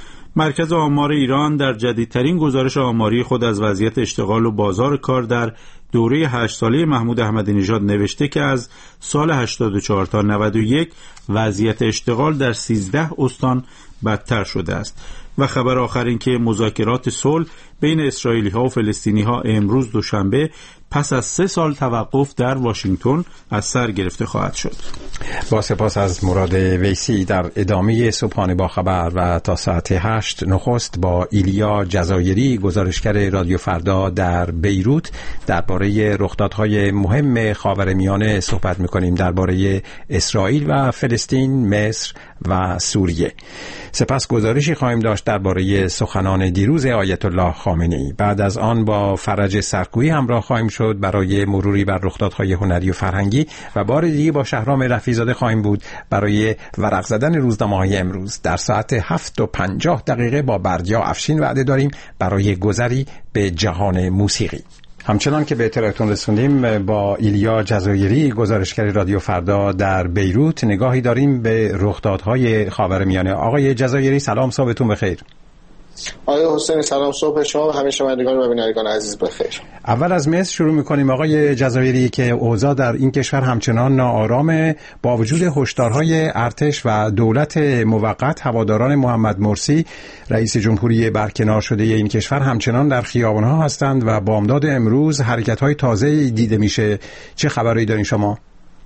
مرکز آمار ایران در جدیدترین گزارش آماری خود از وضعیت اشتغال و بازار کار در دوره هشت ساله محمود احمدی نژاد نوشته که از سال هشتاد و چهار تا نود و یک وضعیت اشتغال در سیزده استان بدتر شده است. و خبر آخر این که مذاکرات صلح بین اسرائیلی ها و فلسطینی ها امروز دوشنبه پس از سه سال توقف در واشنگتن از سر گرفته خواهد شد. با سپاس از مراد ویسی. در ادامه صبحانه با خبر و تا ساعت هشت نخست با ایلیا جزایری گزارشگر رادیو فردا در بیروت درباره رخدادهای مهم خاورمیانه صحبت می‌کنیم، درباره اسرائیل و فلسطین، مصر و سوریه. سپس گزارشی خواهیم داشت درباره سخنان دیروز آیت الله خامنه‌ای. بعد از آن با فرج سرکویی همراه خواهیم شد برای مروری بر رخدادهای هنری و فرهنگی و بار دیگه با شهرام رفیع‌زاده خواهیم بود برای ورق زدن روزنامه‌های امروز. در ساعت هفت و پنجاه دقیقه با بردیا افشین وعده داریم برای گذری به جهان موسیقی. همچنان که به اطلاعتون رسوندیم با ایلیا جزایری گزارشگر رادیو فردا در بیروت نگاهی داریم به رخدادهای خاورمیانه. آقای جزایری سلام، صبحتون بخیر. آقای حسینی سلام، صبح شما و همه شنوندگان و بینندگان عزیز بخیر. اول از مصر شروع می‌کنیم آقای جزایری که اوضاع در این کشور همچنان ناآرامه با وجود هشدارهای ارتش و دولت موقت. هواداران محمد مرسی رئیس جمهوری برکنار شده این کشور همچنان در خیابان‌ها هستند و بامداد امروز حرکت‌های تازه‌ای دیده میشه. چه خبری دارین شما؟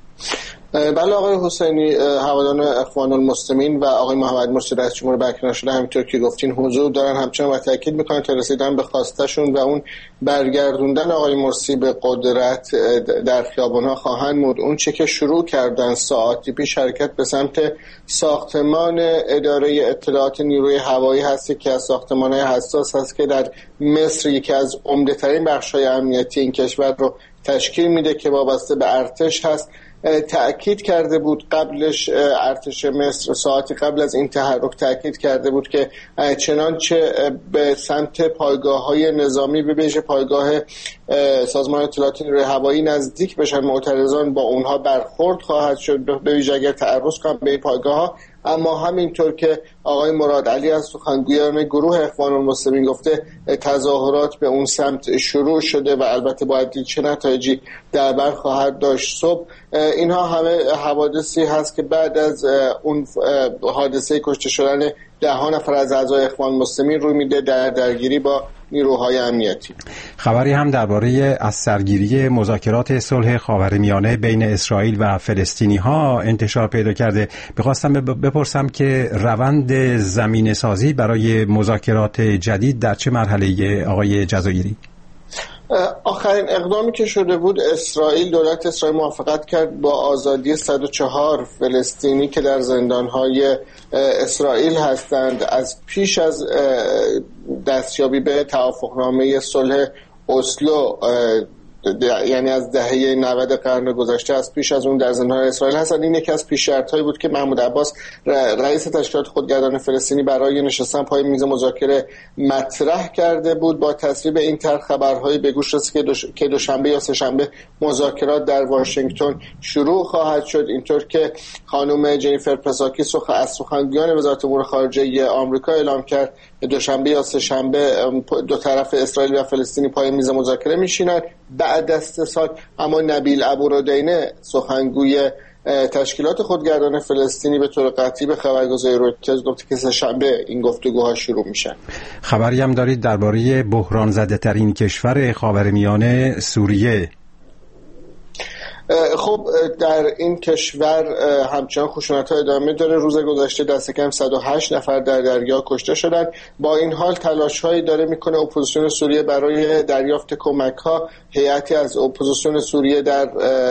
بله آقای حسینی، هواداران اخوان المسلمین و آقای محمد مرسی رئیس جمهور برکنار شده همینطور که گفتین حضور دارن همچنان و تاکید میکنن تا رسیدن به خواستشون و اون برگردوندن آقای مرسی به قدرت در خیابان‌ها خواهند بود. اون چه که شروع کردن ساعتی پیش حرکت به سمت ساختمان اداره اطلاعات نیروی هوایی هست که از ساختمان‌های حساس هست که در مصر یکی از عمده‌ترین بخش‌های امنیتی این کشور رو تشکیل میده که وابسته به ارتش هست. تأکید کرده بود قبلش ارتش مصر ساعتی قبل از این تحرک تأکید کرده بود که چنانچه به سمت پایگاه‌های نظامی به ویژه پایگاه سازمان اطلاعات نیروی هوایی نزدیک بشن معترضان با اونها برخورد خواهد شد، به ویژه اگر تعرض کنن به این پایگاه‌ها. اما همینطور که آقای مراد علی از سخنگویان گروه اخوان المسلمین گفته تظاهرات به اون سمت شروع شده و البته باید دید چه نتایجی در بر خواهد داشت. صبح اینها همه حوادثی هست که بعد از اون حادثه کشته شدن ده ها نفر از اعضای اخوان المسلمین روی میده در درگیری با نیروهای امنیتی. خبری هم درباره از سرگیری مذاکرات صلح خاورمیانه بین اسرائیل و فلسطینی ها انتشار پیدا کرده. بخواستم بپرسم که روند زمینه سازی برای مذاکرات جدید در چه مرحله آقای جزایری؟ آخرین اقدامی که شده بود، اسرائیل دولت اسرائیل موافقت کرد با آزادی صد و چهار فلسطینی که در زندانهای اسرائیل هستند از پیش از دستیابی به توافقنامه صلح اسلو، یعنی از دهه نود قرن گذشته، از پیش از اون در زندان اسرائیل هستند. این یکی از پیش شرط‌هایی بود که محمود عباس رئیس تشکیلات خودگردان فلسطینی برای نشستن پای میز مذاکره مطرح کرده بود. با تصویب این طرح خبرهایی به گوش رسید که دوشنبه یا سه‌شنبه مذاکرات در واشنگتن شروع خواهد شد، اینطور که خانم جنیفر پساکی سخ از سخنگویان وزارت امور خارجه آمریکا اعلام کرد دوشنبه یا سه‌شنبه دو طرف اسرائیل و فلسطینی پای میز مذاکره میشینند بعد از سه سال. اما نبیل ابورودینه سخنگوی تشکیلات خودگردان فلسطینی به طور قطعی به خبرگزاری رویترز گفت که سه شنبه این گفتگوها شروع میشن. خبری هم دارید درباره بحران زده ترین کشور خاورمیانه سوریه. خب در این کشور همچنان خشونت‌ها ادامه داره. روز گذشته دست کم صد و هشت نفر در دریا کشته شدند. با این حال تلاش‌هایی داره میکنه اپوزیسیون سوریه برای دریافت کمک‌ها. هیئتی از اپوزیسیون سوریه در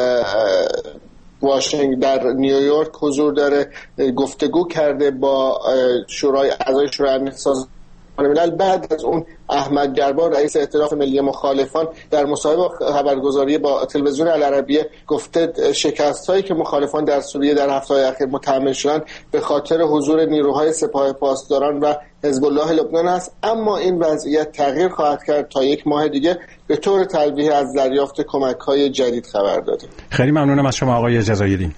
واشنگتن در نیویورک حضور داره، گفتگو کرده با شورای اعضای شورای امنیت سازمان ملل. بعد از اون احمد جربار رئیس ائتلاف ملی مخالفان در مصاحبه خبرگزاری با تلویزیون العربیه گفته شکست‌هایی که مخالفان در سوریه در هفته‌های اخیر متحمل شدند به خاطر حضور نیروهای سپاه پاسداران و حزب الله لبنان است، اما این وضعیت تغییر خواهد کرد تا یک ماه دیگه به طور تلویحی از دریافت کمک‌های جدید خبر داده. خیلی ممنونم از شما آقای جزایری.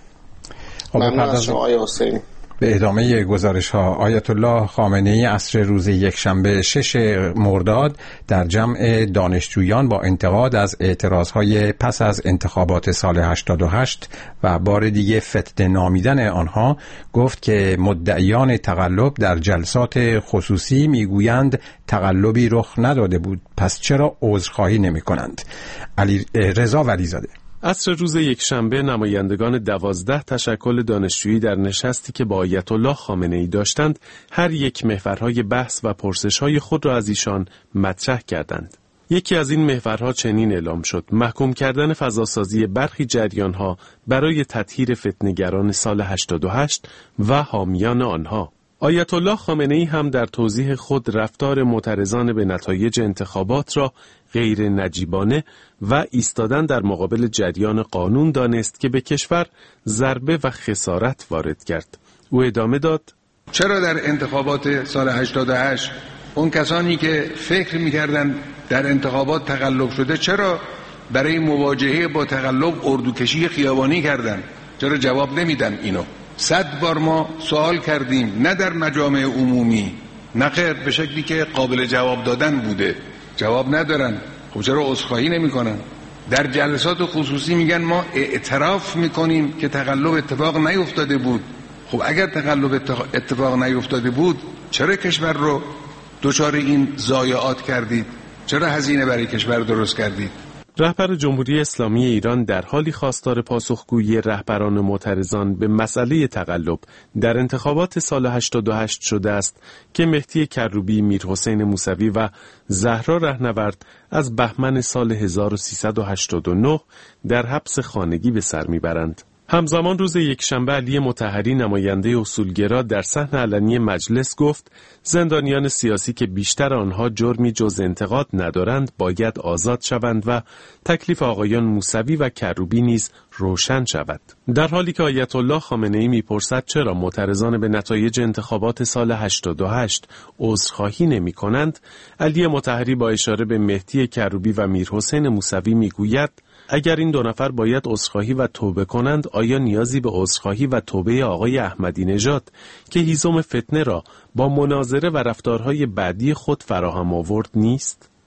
ممنون از شما آقای حسینی. به ادامه گزارش ها، آیت الله خامنه ای عصر روز یکشنبه شش مرداد در جمع دانشجویان با انتقاد از اعتراض های پس از انتخابات سال هشتاد و هشت و بار دیگه فتنه نامیدن آنها گفت که مدعیان تقلب در جلسات خصوصی میگویند تقلبی رخ نداده بود، پس چرا عذرخواهی نمی کنند؟ علی رضا ولیزاده. عصر روز یکشنبه نمایندگان دوازده تشکل دانشجویی در نشستی که با آیت الله خامنه ای داشتند هر یک محورهای بحث و پرسش‌های خود را از ایشان مطرح کردند. یکی از این محورها چنین اعلام شد: محکوم کردن فضاسازی برخی جریان‌ها برای تطهیر فتنه‌گران سال هشتاد و هشت و حامیان آنها. آیت الله خامنه ای هم در توضیح خود رفتار معترضان به نتایج انتخابات را غیر نجیبانه و ایستادن در مقابل جریان قانون دانست که به کشور ضربه و خسارت وارد کرد. او ادامه داد: چرا در انتخابات سال هشتاد و هشت اون کسانی که فکر می‌کردند در انتخابات تقلب شده چرا برای مواجهه با تقلب اردوکشی خیابانی کردند؟ چرا جواب نمیدن اینو؟ صد بار ما سوال کردیم، نه در مجامع عمومی، نه خیر به شکلی که قابل جواب دادن بوده، جواب ندارن. خب چرا عذرخواهی نمی‌کنن؟ در جلسات خصوصی میگن ما اعتراف میکنیم که تقلب اتفاق نیفتاده بود. خب اگر تقلب اتفاق نیفتاده بود چرا کشور رو دچار این ضایعات کردید؟ چرا هزینه برای کشور درست کردید؟ رهبر جمهوری اسلامی ایران در حالی خواستار پاسخگویی رهبران معترضان به مسئله تقلب در انتخابات سال هشتاد و هشت شده است که مهدی کروبی، میرحسین موسوی و زهرا رهنورد از بهمن سال هزار و سیصد و هشتاد و نه در حبس خانگی به سر میبرند. همزمان روز یکشنبه علی مطهری نماینده اصولگرا در صحن علنی مجلس گفت زندانیان سیاسی که بیشتر آنها جرمی جز انتقاد ندارند باید آزاد شوند و تکلیف آقایان موسوی و کروبی نیز روشن شود. در حالی که آیت الله خامنه ای میپرسد چرا معترضان به نتایج انتخابات سال هشتاد و هشت عذرخواهی نمی کنند، علی مطهری با اشاره به مهدی کروبی و میرحسین موسوی میگوید اگر این دو نفر باید عذرخواهی و توبه کنند، آیا نیازی به عذرخواهی و توبه آقای احمدی نژاد که هیزم فتنه را با مناظره و رفتارهای بعدی خود فراهم آورد نیست؟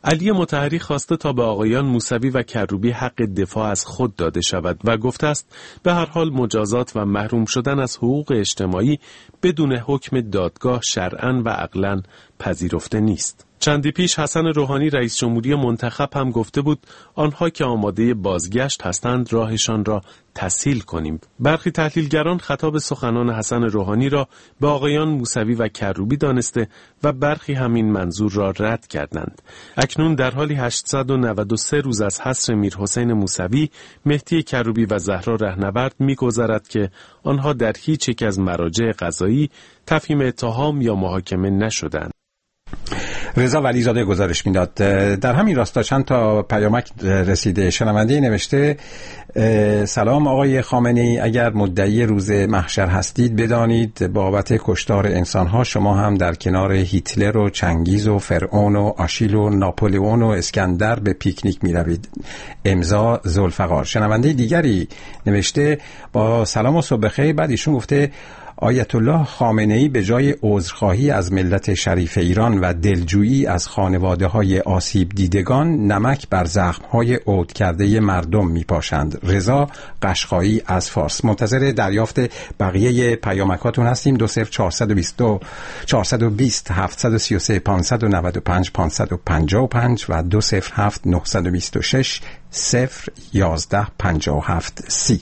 علی مطهری خواسته تا به آقایان موسوی و کروبی حق دفاع از خود داده شود و گفته است به هر حال مجازات و محروم شدن از حقوق اجتماعی بدون حکم دادگاه شرعاً و عقلاً پذیرفته نیست. چندی پیش حسن روحانی رئیس جمهوری منتخب هم گفته بود آنها که آماده بازگشت هستند راهشان را تسهیل کنیم. برخی تحلیلگران خطاب سخنان حسن روحانی را به آقایان موسوی و کروبی دانسته و برخی همین منظور را رد کردند. اکنون در حالی هشتصد و نود و سه روز از حصر میرحسین موسوی، مهدی کروبی و زهرا رهنورد می‌گذرد که آنها در هیچ یک از مراجع قضایی تفهیم اتهام یا محاکمه نشدند. رضا ولیزاده گزارش میداد. در همین راستا چند تا پیامک رسیده. شنونده نوشته سلام آقای خامنه‌ای، اگر مدعی روز محشر هستید بدانید بابت کشتار انسانها شما هم در کنار هیتلر و چنگیز و فرعون و آشیل و ناپولئون و اسکندر به پیکنیک می روید. امضا ذوالفقار. شنونده دیگری نوشته با سلام و صبح بخیر، بعد ایشون گفته آیت الله خامنه‌ای به جای عذرخواهی از ملت شریف ایران و دلجویی از خانواده‌های آسیب دیدگان نمک بر زخم‌های عود کرده مردم میپاشند. رضا قشقایی از فارس. منتظر دریافت بقیه پیامکاتون هستیم. دو صفر چهارصد و بیست چهارصد و بیست هفتصد و سی و سه پانصد و نود و پنج پانصد و پنجاه و پنج و دو صفر هفت نهصد و بیست و شش صفر یازده پنجاه و هفت سی.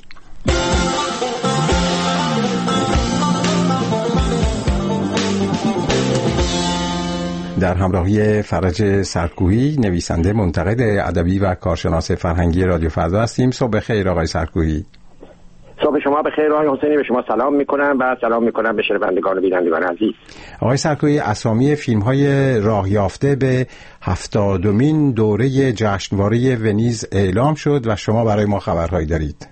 در همراهی فرج سرکویی، نویسنده، منتقد ادبی و کارشناس فرهنگی رادیو فردا هستیم. صبح خیر آقای سرکویی. صبح شما بخیر آقای حسینی، به شما سلام میکنم و سلام میکنم به شنوندگان و بینندگان عزیز. آقای سرکویی، اسامی فیلم‌های راه یافته به هفتادمین دوره جشنواره ونیز اعلام شد و شما برای ما خبرهایی دارید.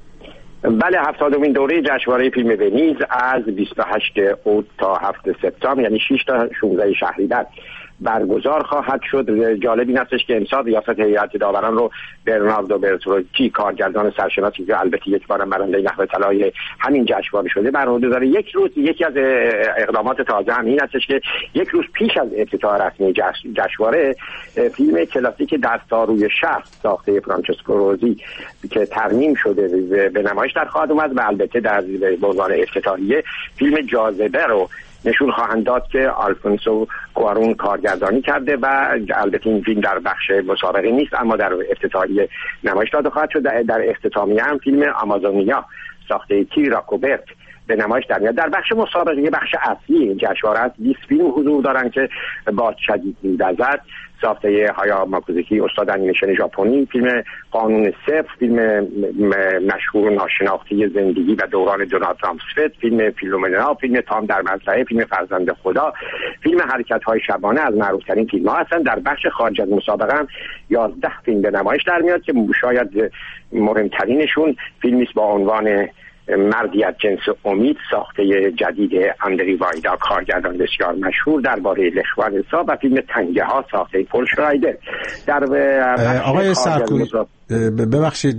بله، هفتادمین دوره جشنواره فیلم ونیز از بیست و هشتم اوت تا هفتم سپتامبر، یعنی شش تا شانزده شهریور برگزار خواهد شد. جالب این هستش که امسال ریاست هیئت داوران رو برناردو برتولوچی، کارگردان سرشناسی که البته یک بار برنده نخل طلای همین جشنواره شده، برنامه داره یک روز. یکی از اقدامات تازه هم این هستش که یک روز پیش از افتتاح رسمی جشنواره فیلم کلاسیک دستاروی شهر ساخته فرانچسکو روزی که ترمیم شده به نمایش در خواهد اومد و البته در به عنوان افتتاحیه فیلم جاذبه رو نشون خواهند داد که آلفونسو کوارون کارگردانی کرده و البته این فیلم در بخش مسابقه نیست اما در افتتاحیه نمایش داده خواهد شد. در اختتامیه هم فیلم آمازونیا ساخته تیرا کوبرت به نمایش در میاد. در بخش مسابقه بخش اصلی جشنواره است بیست فیلم حضور دارن که با شدید می‌دزد ساخته هایا ماکوزاکی، استاد انیمیشن ژاپنی، فیلم قانون صفر، فیلم مشهور و ناشناخته زندگی و دوران دونالد رامسفلد، فیلم فیلومنا، فیلم تام در مزرعه، فیلم فرزند خدا، فیلم حرکت‌های شبانه از معروف‌ترین فیلم‌ها هستند. در بخش خارج از مسابقه هم یازده فیلم به نمایش در میاد که شاید مهمترینشون فیلمی است با عنوان مردی از جنس امید ساخته جدید اندری وایدا، کارگردان بسیار مشهور، درباره لخوان حساب و فیلم تنگه ها ساخته پول شرایدر. در آقای سرکویی ببخشید،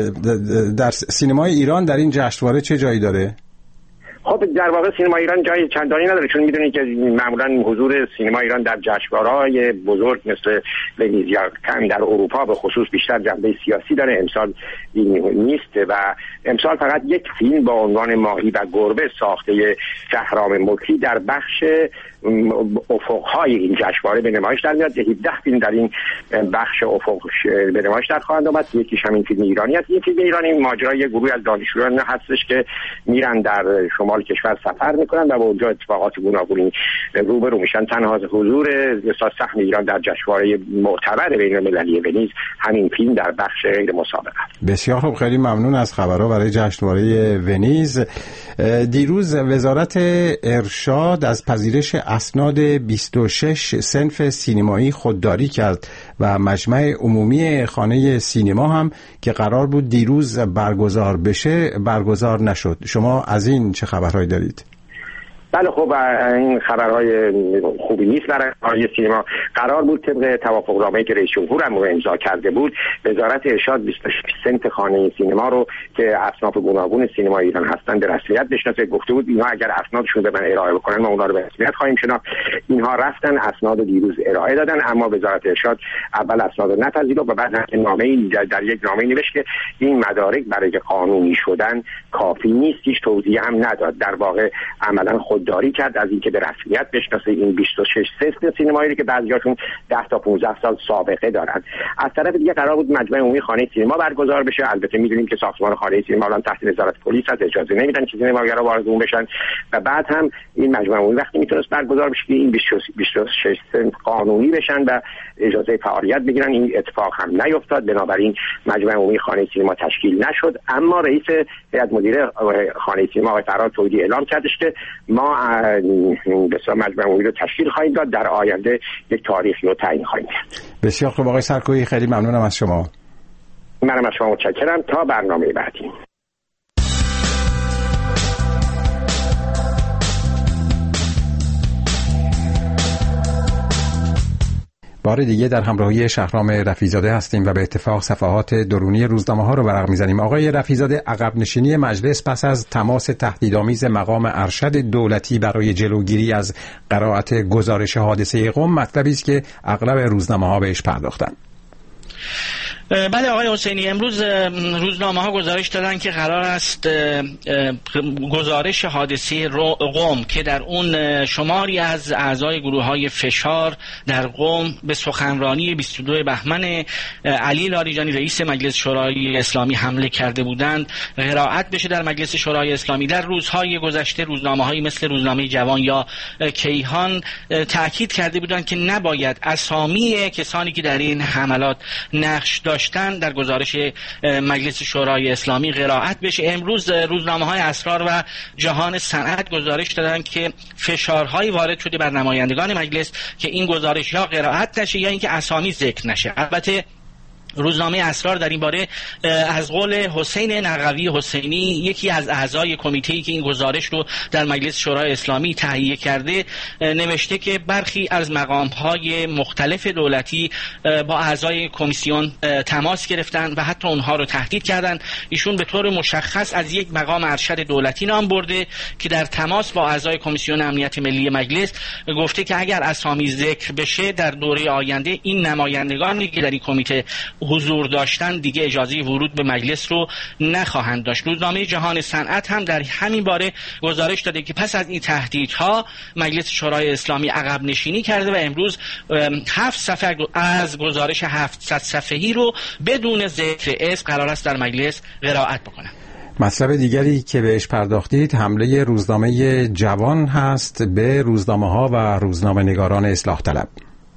در سینمای ایران در این جشنواره چه جایی داره؟ خب در واقع سینما ایران جای چندانی نداره، چون میدونید که معمولا حضور سینما ایران در جشنواره‌های بزرگ مثل ونیز یا کن در اروپا به خصوص بیشتر جنبه سیاسی داره. امسال این نیست و امسال فقط یک فیلم با عنوان ماهی و گربه ساخته شهرام مکری در بخش افق‌های این جشنواره به نمایش در میاد. هفده فیلم در این بخش افق به نمایش در خواهند آمد. یکیش همین فیلم ایرانی است. این فیلم ایرانی ماجرای گروهی از دانشجویان هستش که میرن در شمال کشور سفر میکنن و با اونجا اتفاقات گوناگونی روبرو میشن. تنها حضور سهم ایران در جشنواره معتبر بین‌المللی ونیز همین فیلم در بخش غیر مسابقه. بسیار خوب، خیلی ممنون از خبرها برای جشنواره ونیز. دیروز وزارت ارشاد از پذیرش اسناد بیست و شش صنف سینمایی خودداری کرد و مجمع عمومی خانه سینما هم که قرار بود دیروز برگزار بشه برگزار نشد. شما از این چه خبرهایی دارید؟ بله خب این خبرهای خوبی نیست برای سینما. قرار بود طبق توافقنامه‌ای که رئیس جمهور هم امضا کرده بود وزارت ارشاد بیست و شش سنت خانه سینما رو که اصناف گوناگون سینما ایران هستند به رسمیت بشناسه. گفته بود اینا اگر اسنادشون به من ارائه بکنن ما اونا رو به رسمیت خواهیم شناخت. اینها رفتن اسناد دیروز ارائه دادن، اما وزارت ارشاد اول اسناد رو نپذیرفت و بعد نامه‌ای در یک نامه‌ای نوشت که این مدارک برای قانونی شدن کافی نیست، هیچ توضیح هم نداد. در واقع عملاً خودداری کرد از اینکه به رسمیت بشناسه این بیست و شش سنت سینمایی که بعضیاشون ده تا پانزده سال سابقه دارن. از طرف دیگه قرار بود مجمع عمومی خانه سینما برگزار بشه. البته میدونیم که ساختمان خانه سینما الان تحت نظارت پلیس هست، اجازه نمیدن که سینماگرا وارد اون بشن و بعد هم این مجمع عمومی وقتی میتونست برگزار بشه که این بیست و شش سنت قانونی بشن و اجازه فعالیت بگیرن. این اتفاق هم نیفتاد، بنابراین مجمع عمومی خانه سینما تشکیل نشد. اما رئیس هیئت مدیره خانه سینما آقای فراد توحیدی اعلام کردش که ما بسیار مجمع عمومی رو تشکیل خواهیم داد، در آینده یک تاریخی رو تعیین خواهیم کرد. بسیار خوب آقای سرکویی، خیلی ممنونم از شما. منم از شما متشکرم. تا برنامه بعدی. بار دیگه در همراهی شهرام رفیع‌زاده هستیم و به اتفاق صفحات درونی روزنامه ها رو ورق میزنیم. آقای رفیع‌زاده، عقب نشینی مجلس پس از تماس تهدیدآمیز مقام ارشد دولتی برای جلوگیری از قرائت گزارش حادثه قم مطلبی است که اغلب روزنامه ها بهش پرداختند. بله آقای حسینی، امروز روزنامه ها گزارش دادن که قرار است گزارش حادثه قم که در اون شماری از اعضای گروه های فشار در قم به سخنرانی بیست و دو بهمن علی لاریجانی رئیس مجلس شورای اسلامی حمله کرده بودند قرائت بشه در مجلس شورای اسلامی. در روزهای گذشته روزنامه هایی مثل روزنامه جوان یا کیهان تاکید کرده بودند که نباید اسامی کسانی که در این حملات نقش داشتن در گزارش مجلس شورای اسلامی قرائت بشه. امروز روزنامه های اسرار و جهان صنعت گزارش دادن که فشارهایی وارد شده بر نمایندگان مجلس که این گزارش یا قرائت نشه یا اینکه اسامی ذکر نشه. البته روزنامه اسرار در این باره از قول حسین نقوی حسینی، یکی از اعضای کمیته‌ای که این گزارش رو در مجلس شورای اسلامی تهیه کرده، نوشته که برخی از مقام‌های مختلف دولتی با اعضای کمیسیون تماس گرفتن و حتی اونها رو تهدید کردن. ایشون به طور مشخص از یک مقام ارشد دولتی نام برده که در تماس با اعضای کمیسیون امنیت ملی مجلس گفته که اگر اسامی ذکر بشه در دوره آینده این نمایندگانی که در این کمیته حضور داشتن دیگه اجازه ورود به مجلس رو نخواهند داشت. روزنامه جهان صنعت هم در همین باره گزارش داده که پس از این تهدیدها مجلس شورای اسلامی عقب نشینی کرده و امروز هفت صفحه از گزارش هفتصد صفحه‌ای رو بدون ذکر اسم قرار است در مجلس قرائت بکنند. مطلب دیگری که بهش پرداختید حمله روزنامه جوان هست به روزنامه ها و روزنامه نگاران اصلاح طلب.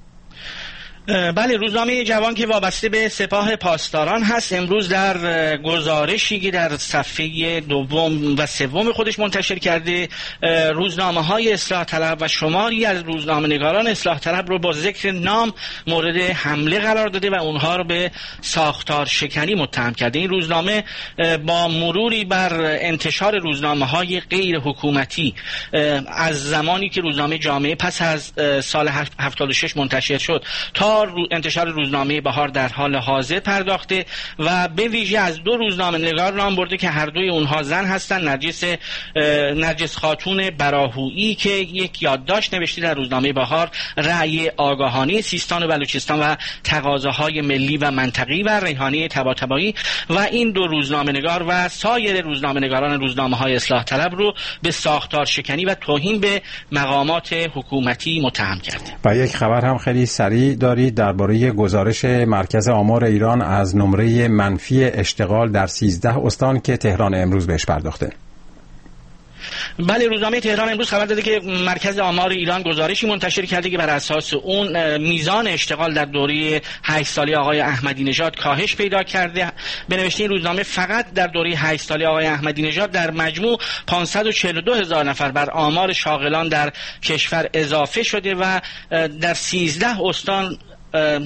بله، روزنامه جوان که وابسته به سپاه پاسداران هست امروز در گزارشی که در صفحه دوم و سوم خودش منتشر کرده روزنامه های اصلاح طلب و شماری از روزنامه نگاران اصلاح طلب رو با ذکر نام مورد حمله قرار داده و اونها رو به ساختار شکنی متهم کرده. این روزنامه با مروری بر انتشار روزنامه های غیر حکومتی از زمانی که روزنامه جامعه پس از سال هفتاد و شش منتشر شد تا انتشار روزنامه بهار در حال حاضر پرداخته و به ویژه از دو روزنامه نگار نام برده که هر دوی اونها زن هستن. نرجس نرجس خاتون براهویی که یک یادداشت نوشته در روزنامه بهار رأی آگاهانه سیستان و بلوچستان و تقاضاهای ملی و منطقی و ریحانه طباطبایی و این دو روزنامه نگار و سایر روزنامه نگاران روزنامه های اصلاح طلب رو به ساختار شکنی و توهین به مقامات حکومتی متهم کرده. و یک خبر هم خیلی سریع دارید درباره گزارش مرکز آمار ایران از نمره منفی اشتغال در سیزده استان که تهران امروز بهش پرداخته. بله، روزنامه تهران امروز خبر داده که مرکز آمار ایران گزارشی منتشر کرده که بر اساس اون میزان اشتغال در دوره هشت ساله آقای احمدی نژاد کاهش پیدا کرده. به نوشته این روزنامه فقط در دوره هشت ساله آقای احمدی نژاد در مجموع پانصد و چهل و دو هزار نفر بر آمار شاغلان در کشور اضافه شده و در سیزده استان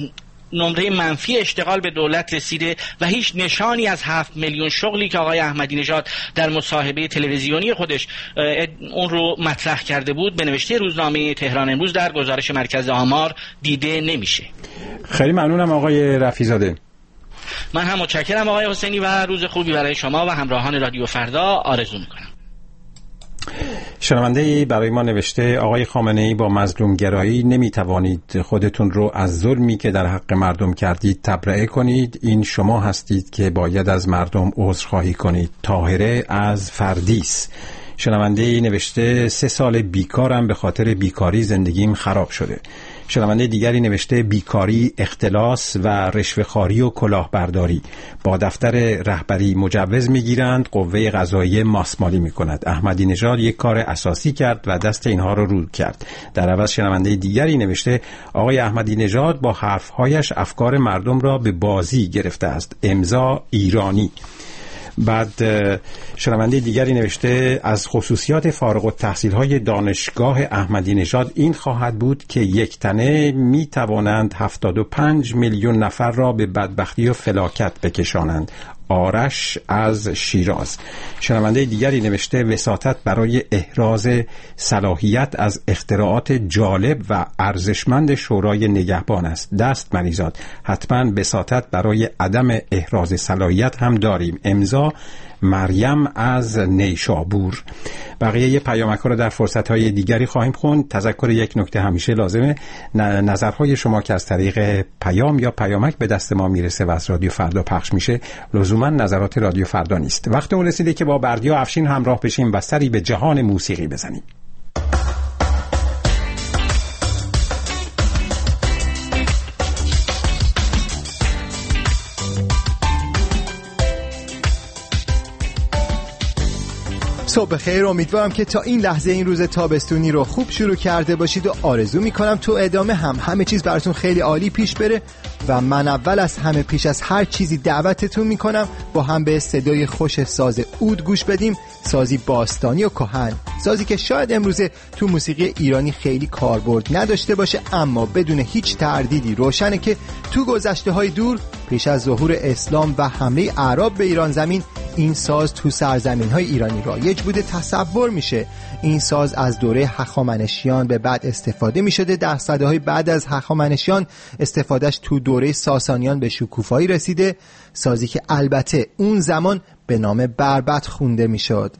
نمره منفی اشتغال به دولت رسیده و هیچ نشانی از هفت میلیون شغلی که آقای احمدی نژاد در مصاحبه تلویزیونی خودش اون رو مطرح کرده بود به نوشته روزنامه تهران امروز در گزارش مرکز آمار دیده نمیشه. خیلی ممنونم آقای رفیع‌زاده. من هم متشکرم آقای حسینی و روز خوبی برای شما و همراهان رادیو فردا آرزو میکنم. شنونده‌ای برای ما نوشته آقای خامنه‌ای با مظلومگرایی نمیتوانید خودتون رو از ظلمی که در حق مردم کردید تبرئه کنید. این شما هستید که باید از مردم عذرخواهی کنید. طاهره از فردیس. شنونده‌ای نوشته سه سال بیکارم، به خاطر بیکاری زندگیم خراب شده. شنونده دیگری نوشته بیکاری، اختلاس و رشوه‌خواری و کلاهبرداری. با دفتر رهبری مجوز میگیرند، قوه قضاییه ماسمالی میکند. احمدی نژاد یک کار اساسی کرد و دست اینها رو رو کرد. در عوض شنونده دیگری نوشته آقای احمدی نژاد با حرفهایش افکار مردم را به بازی گرفته است. امضا ایرانی. بعد شنونده دیگری نوشته از خصوصیات فارغ التحصیل های دانشگاه احمدی نژاد این خواهد بود که یک تنه می توانند هفتاد و پنج میلیون نفر را به بدبختی و فلاکت بکشانند. آرش از شیراز. شنونده دیگری نوشته وساطت برای احراز صلاحیت از اختراعات جالب و ارزشمند شورای نگهبان است. دست مریزاد. حتما وساطت برای عدم احراز صلاحیت هم داریم. امضا مریم از نیشابور. بقیه پیامک ها رو در فرصت های دیگری خواهیم خوند. تذکر یک نکته همیشه لازمه، نظرهای شما که از طریق پیام یا پیامک به دست ما میرسه و از رادیو فردا پخش میشه لزوما نظرات رادیو فردا نیست. وقت اون رسیده که با بردیا افشین همراه بشیم و سری به جهان موسیقی بزنیم. صبح خیر، امیدوارم که تا این لحظه این روز تابستونی رو خوب شروع کرده باشید و آرزو میکنم تو ادامه هم همه چیز براتون خیلی عالی پیش بره و من اول از همه پیش از هر چیزی دعوتتون میکنم با هم به صدای خوش ساز عود گوش بدیم. سازی باستانی و کهن، سازی که شاید امروزه تو موسیقی ایرانی خیلی کاربرد نداشته باشه، اما بدون هیچ تردیدی روشنه که تو گذشته های دور پیش از ظهور اسلام و حمله اعراب به ایران زمین این ساز تو سرزمین های ایرانی رایج بوده. تصور میشه این ساز از دوره هخامنشیان به بعد استفاده میشده. در سده های بعد از هخامنشیان استفادهش تو دوره ساسانیان به شکوفایی رسیده. سازی که البته اون زمان به نام بربط خونده میشد.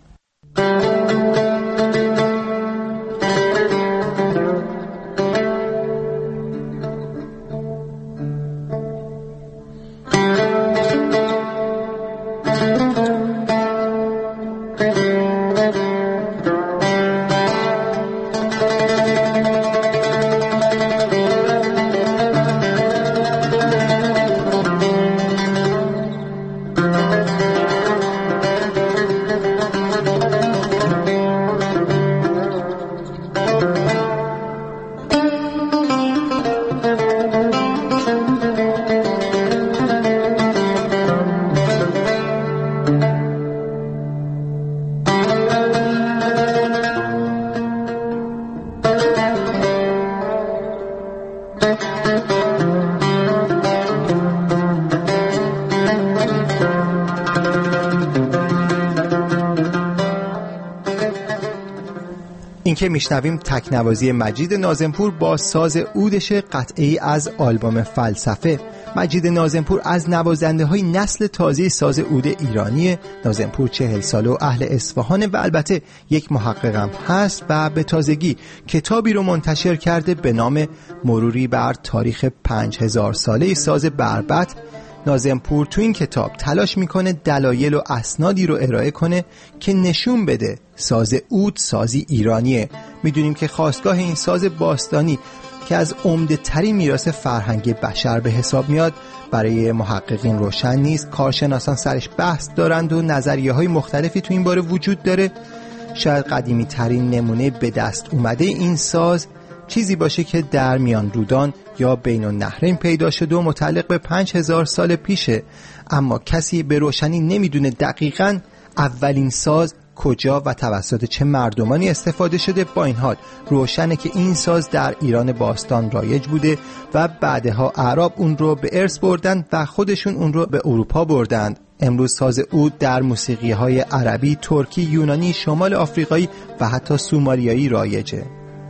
این که میشنویم تکنوازی مجید ناظمپور با ساز عودش قطعی از آلبوم فلسفه. مجید ناظمپور از نوازنده های نسل تازه ساز عود ایرانی. ناظمپور چهل ساله و اهل اصفهانه و البته یک محققم هست و به تازگی کتابی رو منتشر کرده به نام مروری بر تاریخ پنج هزار ساله ساز بربط. ناظمپور تو این کتاب تلاش میکنه دلایل و اسنادی رو ارائه کنه که نشون بده ساز عود سازی ایرانیه. میدونیم که خاستگاه این ساز باستانی که از عمده ترین میراث فرهنگی بشر به حساب میاد برای محققین روشن نیست. کارشناسان سرش بحث دارند و نظریه های مختلفی تو این باره وجود داره. شاید قدیمی ترین نمونه به دست اومده این ساز چیزی باشه که در میان رودان یا بین النهرین پیدا شده و متعلق به پنج هزار سال پیشه، اما کسی به روشنی نمیدونه دقیقاً اولین ساز کجا و توسط چه مردمانی استفاده شده. با این حال روشنه که این ساز در ایران باستان رایج بوده و بعدها اعراب اون رو به ارث بردن و خودشون اون رو به اروپا بردند. امروز ساز عود در موسیقی‌های عربی، ترکی، یونانی، شمال آفریقایی و حتی سومالیایی رایجه.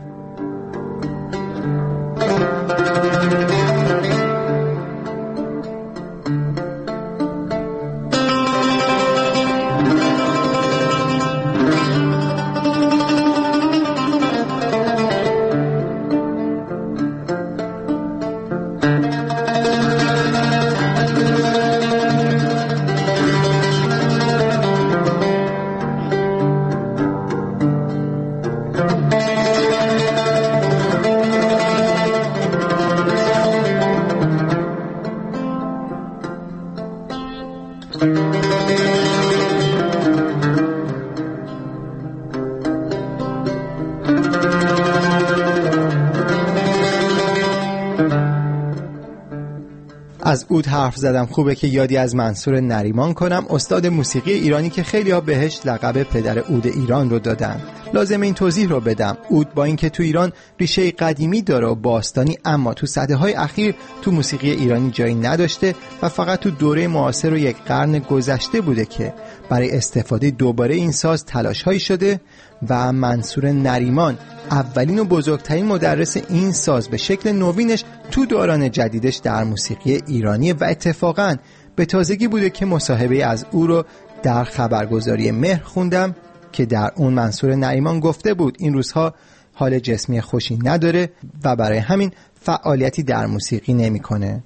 از عود حرف زدم، خوبه که یادی از منصور نریمان کنم، استاد موسیقی ایرانی که خیلی ها بهش لقب پدر عود ایران رو دادن. لازم این توضیح رو بدم، عود با اینکه تو ایران ریشه قدیمی داره و باستانی، اما تو سده‌های اخیر تو موسیقی ایرانی جایی نداشته و فقط تو دوره معاصر و یک قرن گذشته بوده که برای استفاده دوباره این ساز تلاش‌هایی شده و منصور نریمان اولین و بزرگترین مدرس این ساز به شکل نوینش تو دوران جدیدش در موسیقی ایرانی و اتفاقاً به تازگی بوده که مصاحبه از او رو در خبرگزاری مهر خوندم که در اون منصور نریمان گفته بود این روزها حال جسمی خوشی نداره و برای همین فعالیتی در موسیقی نمی‌کنه.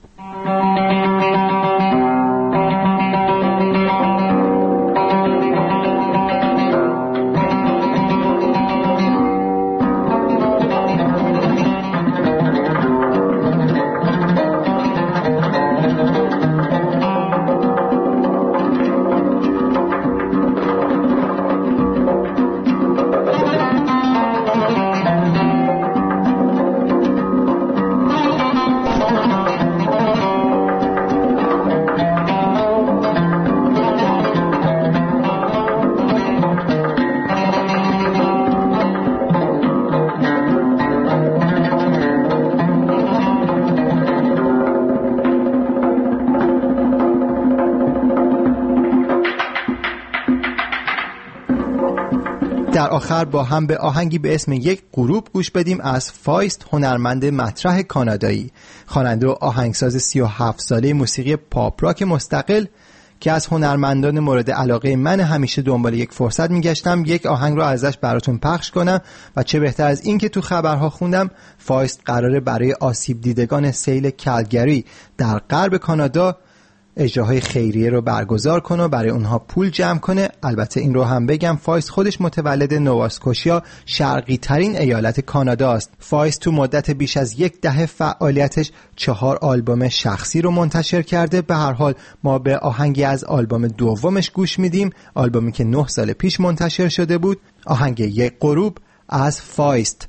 در آخر با هم به آهنگی به اسم یک غروب گوش بدیم از فایست، هنرمند مطرح کانادایی، خواننده و آهنگساز سی و هفت ساله موسیقی پاپ راک مستقل که از هنرمندان مورد علاقه من همیشه دنبال یک فرصت میگشتم یک آهنگ رو ازش براتون پخش کنم و چه بهتر از این که تو خبرها خوندم فایست قراره برای آسیب دیدگان سیل کلگری در غرب کانادا اجراهای خیریه رو برگزار کنه و برای اونها پول جمع کنه. البته این رو هم بگم فایست خودش متولد نواسکوشیا، شرقی ترین ایالت کانادا است. فایست تو مدت بیش از یک دهه فعالیتش چهار آلبوم شخصی رو منتشر کرده. به هر حال ما به آهنگی از آلبوم دومش گوش میدیم، آلبومی که نه سال پیش منتشر شده بود، آهنگ یک غروب از فایست.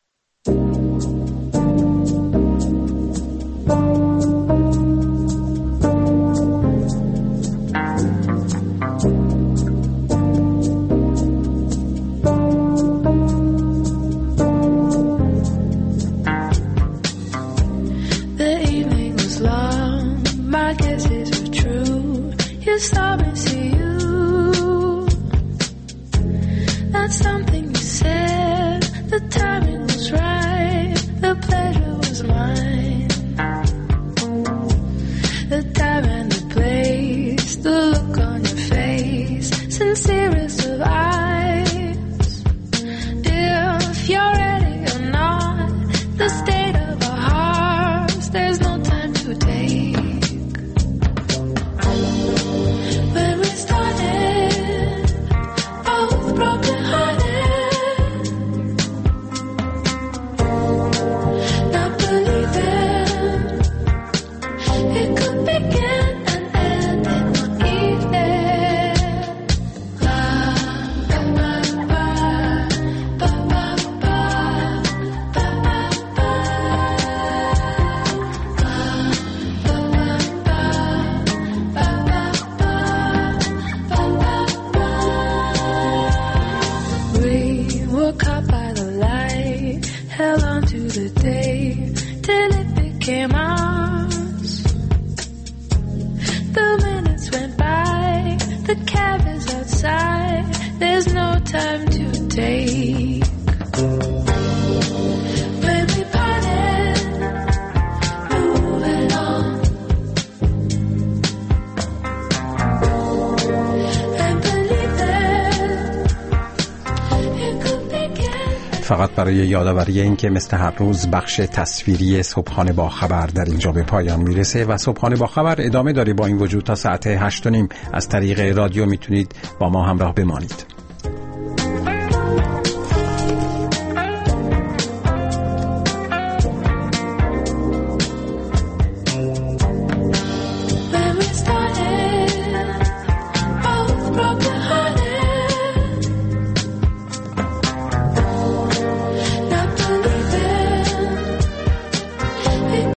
Something you said, the timing was right, the pleasure was mine. The time and the place, the look on your face, sincerest of eyes. If you're ready or not, the state of our hearts, there's no time to take. When we started, both broken hearted. there's no time to take. When we parted, move along. I believe that it could begin. فقط برای یادآوری این که مثل هر روز بخش تصویری صبحانه با خبر در اینجا به پایان میرسه و صبحانه با خبر ادامه داره. با این وجود تا ساعت هشت و نیم از طریق رادیو میتونید با ما همراه بمانید.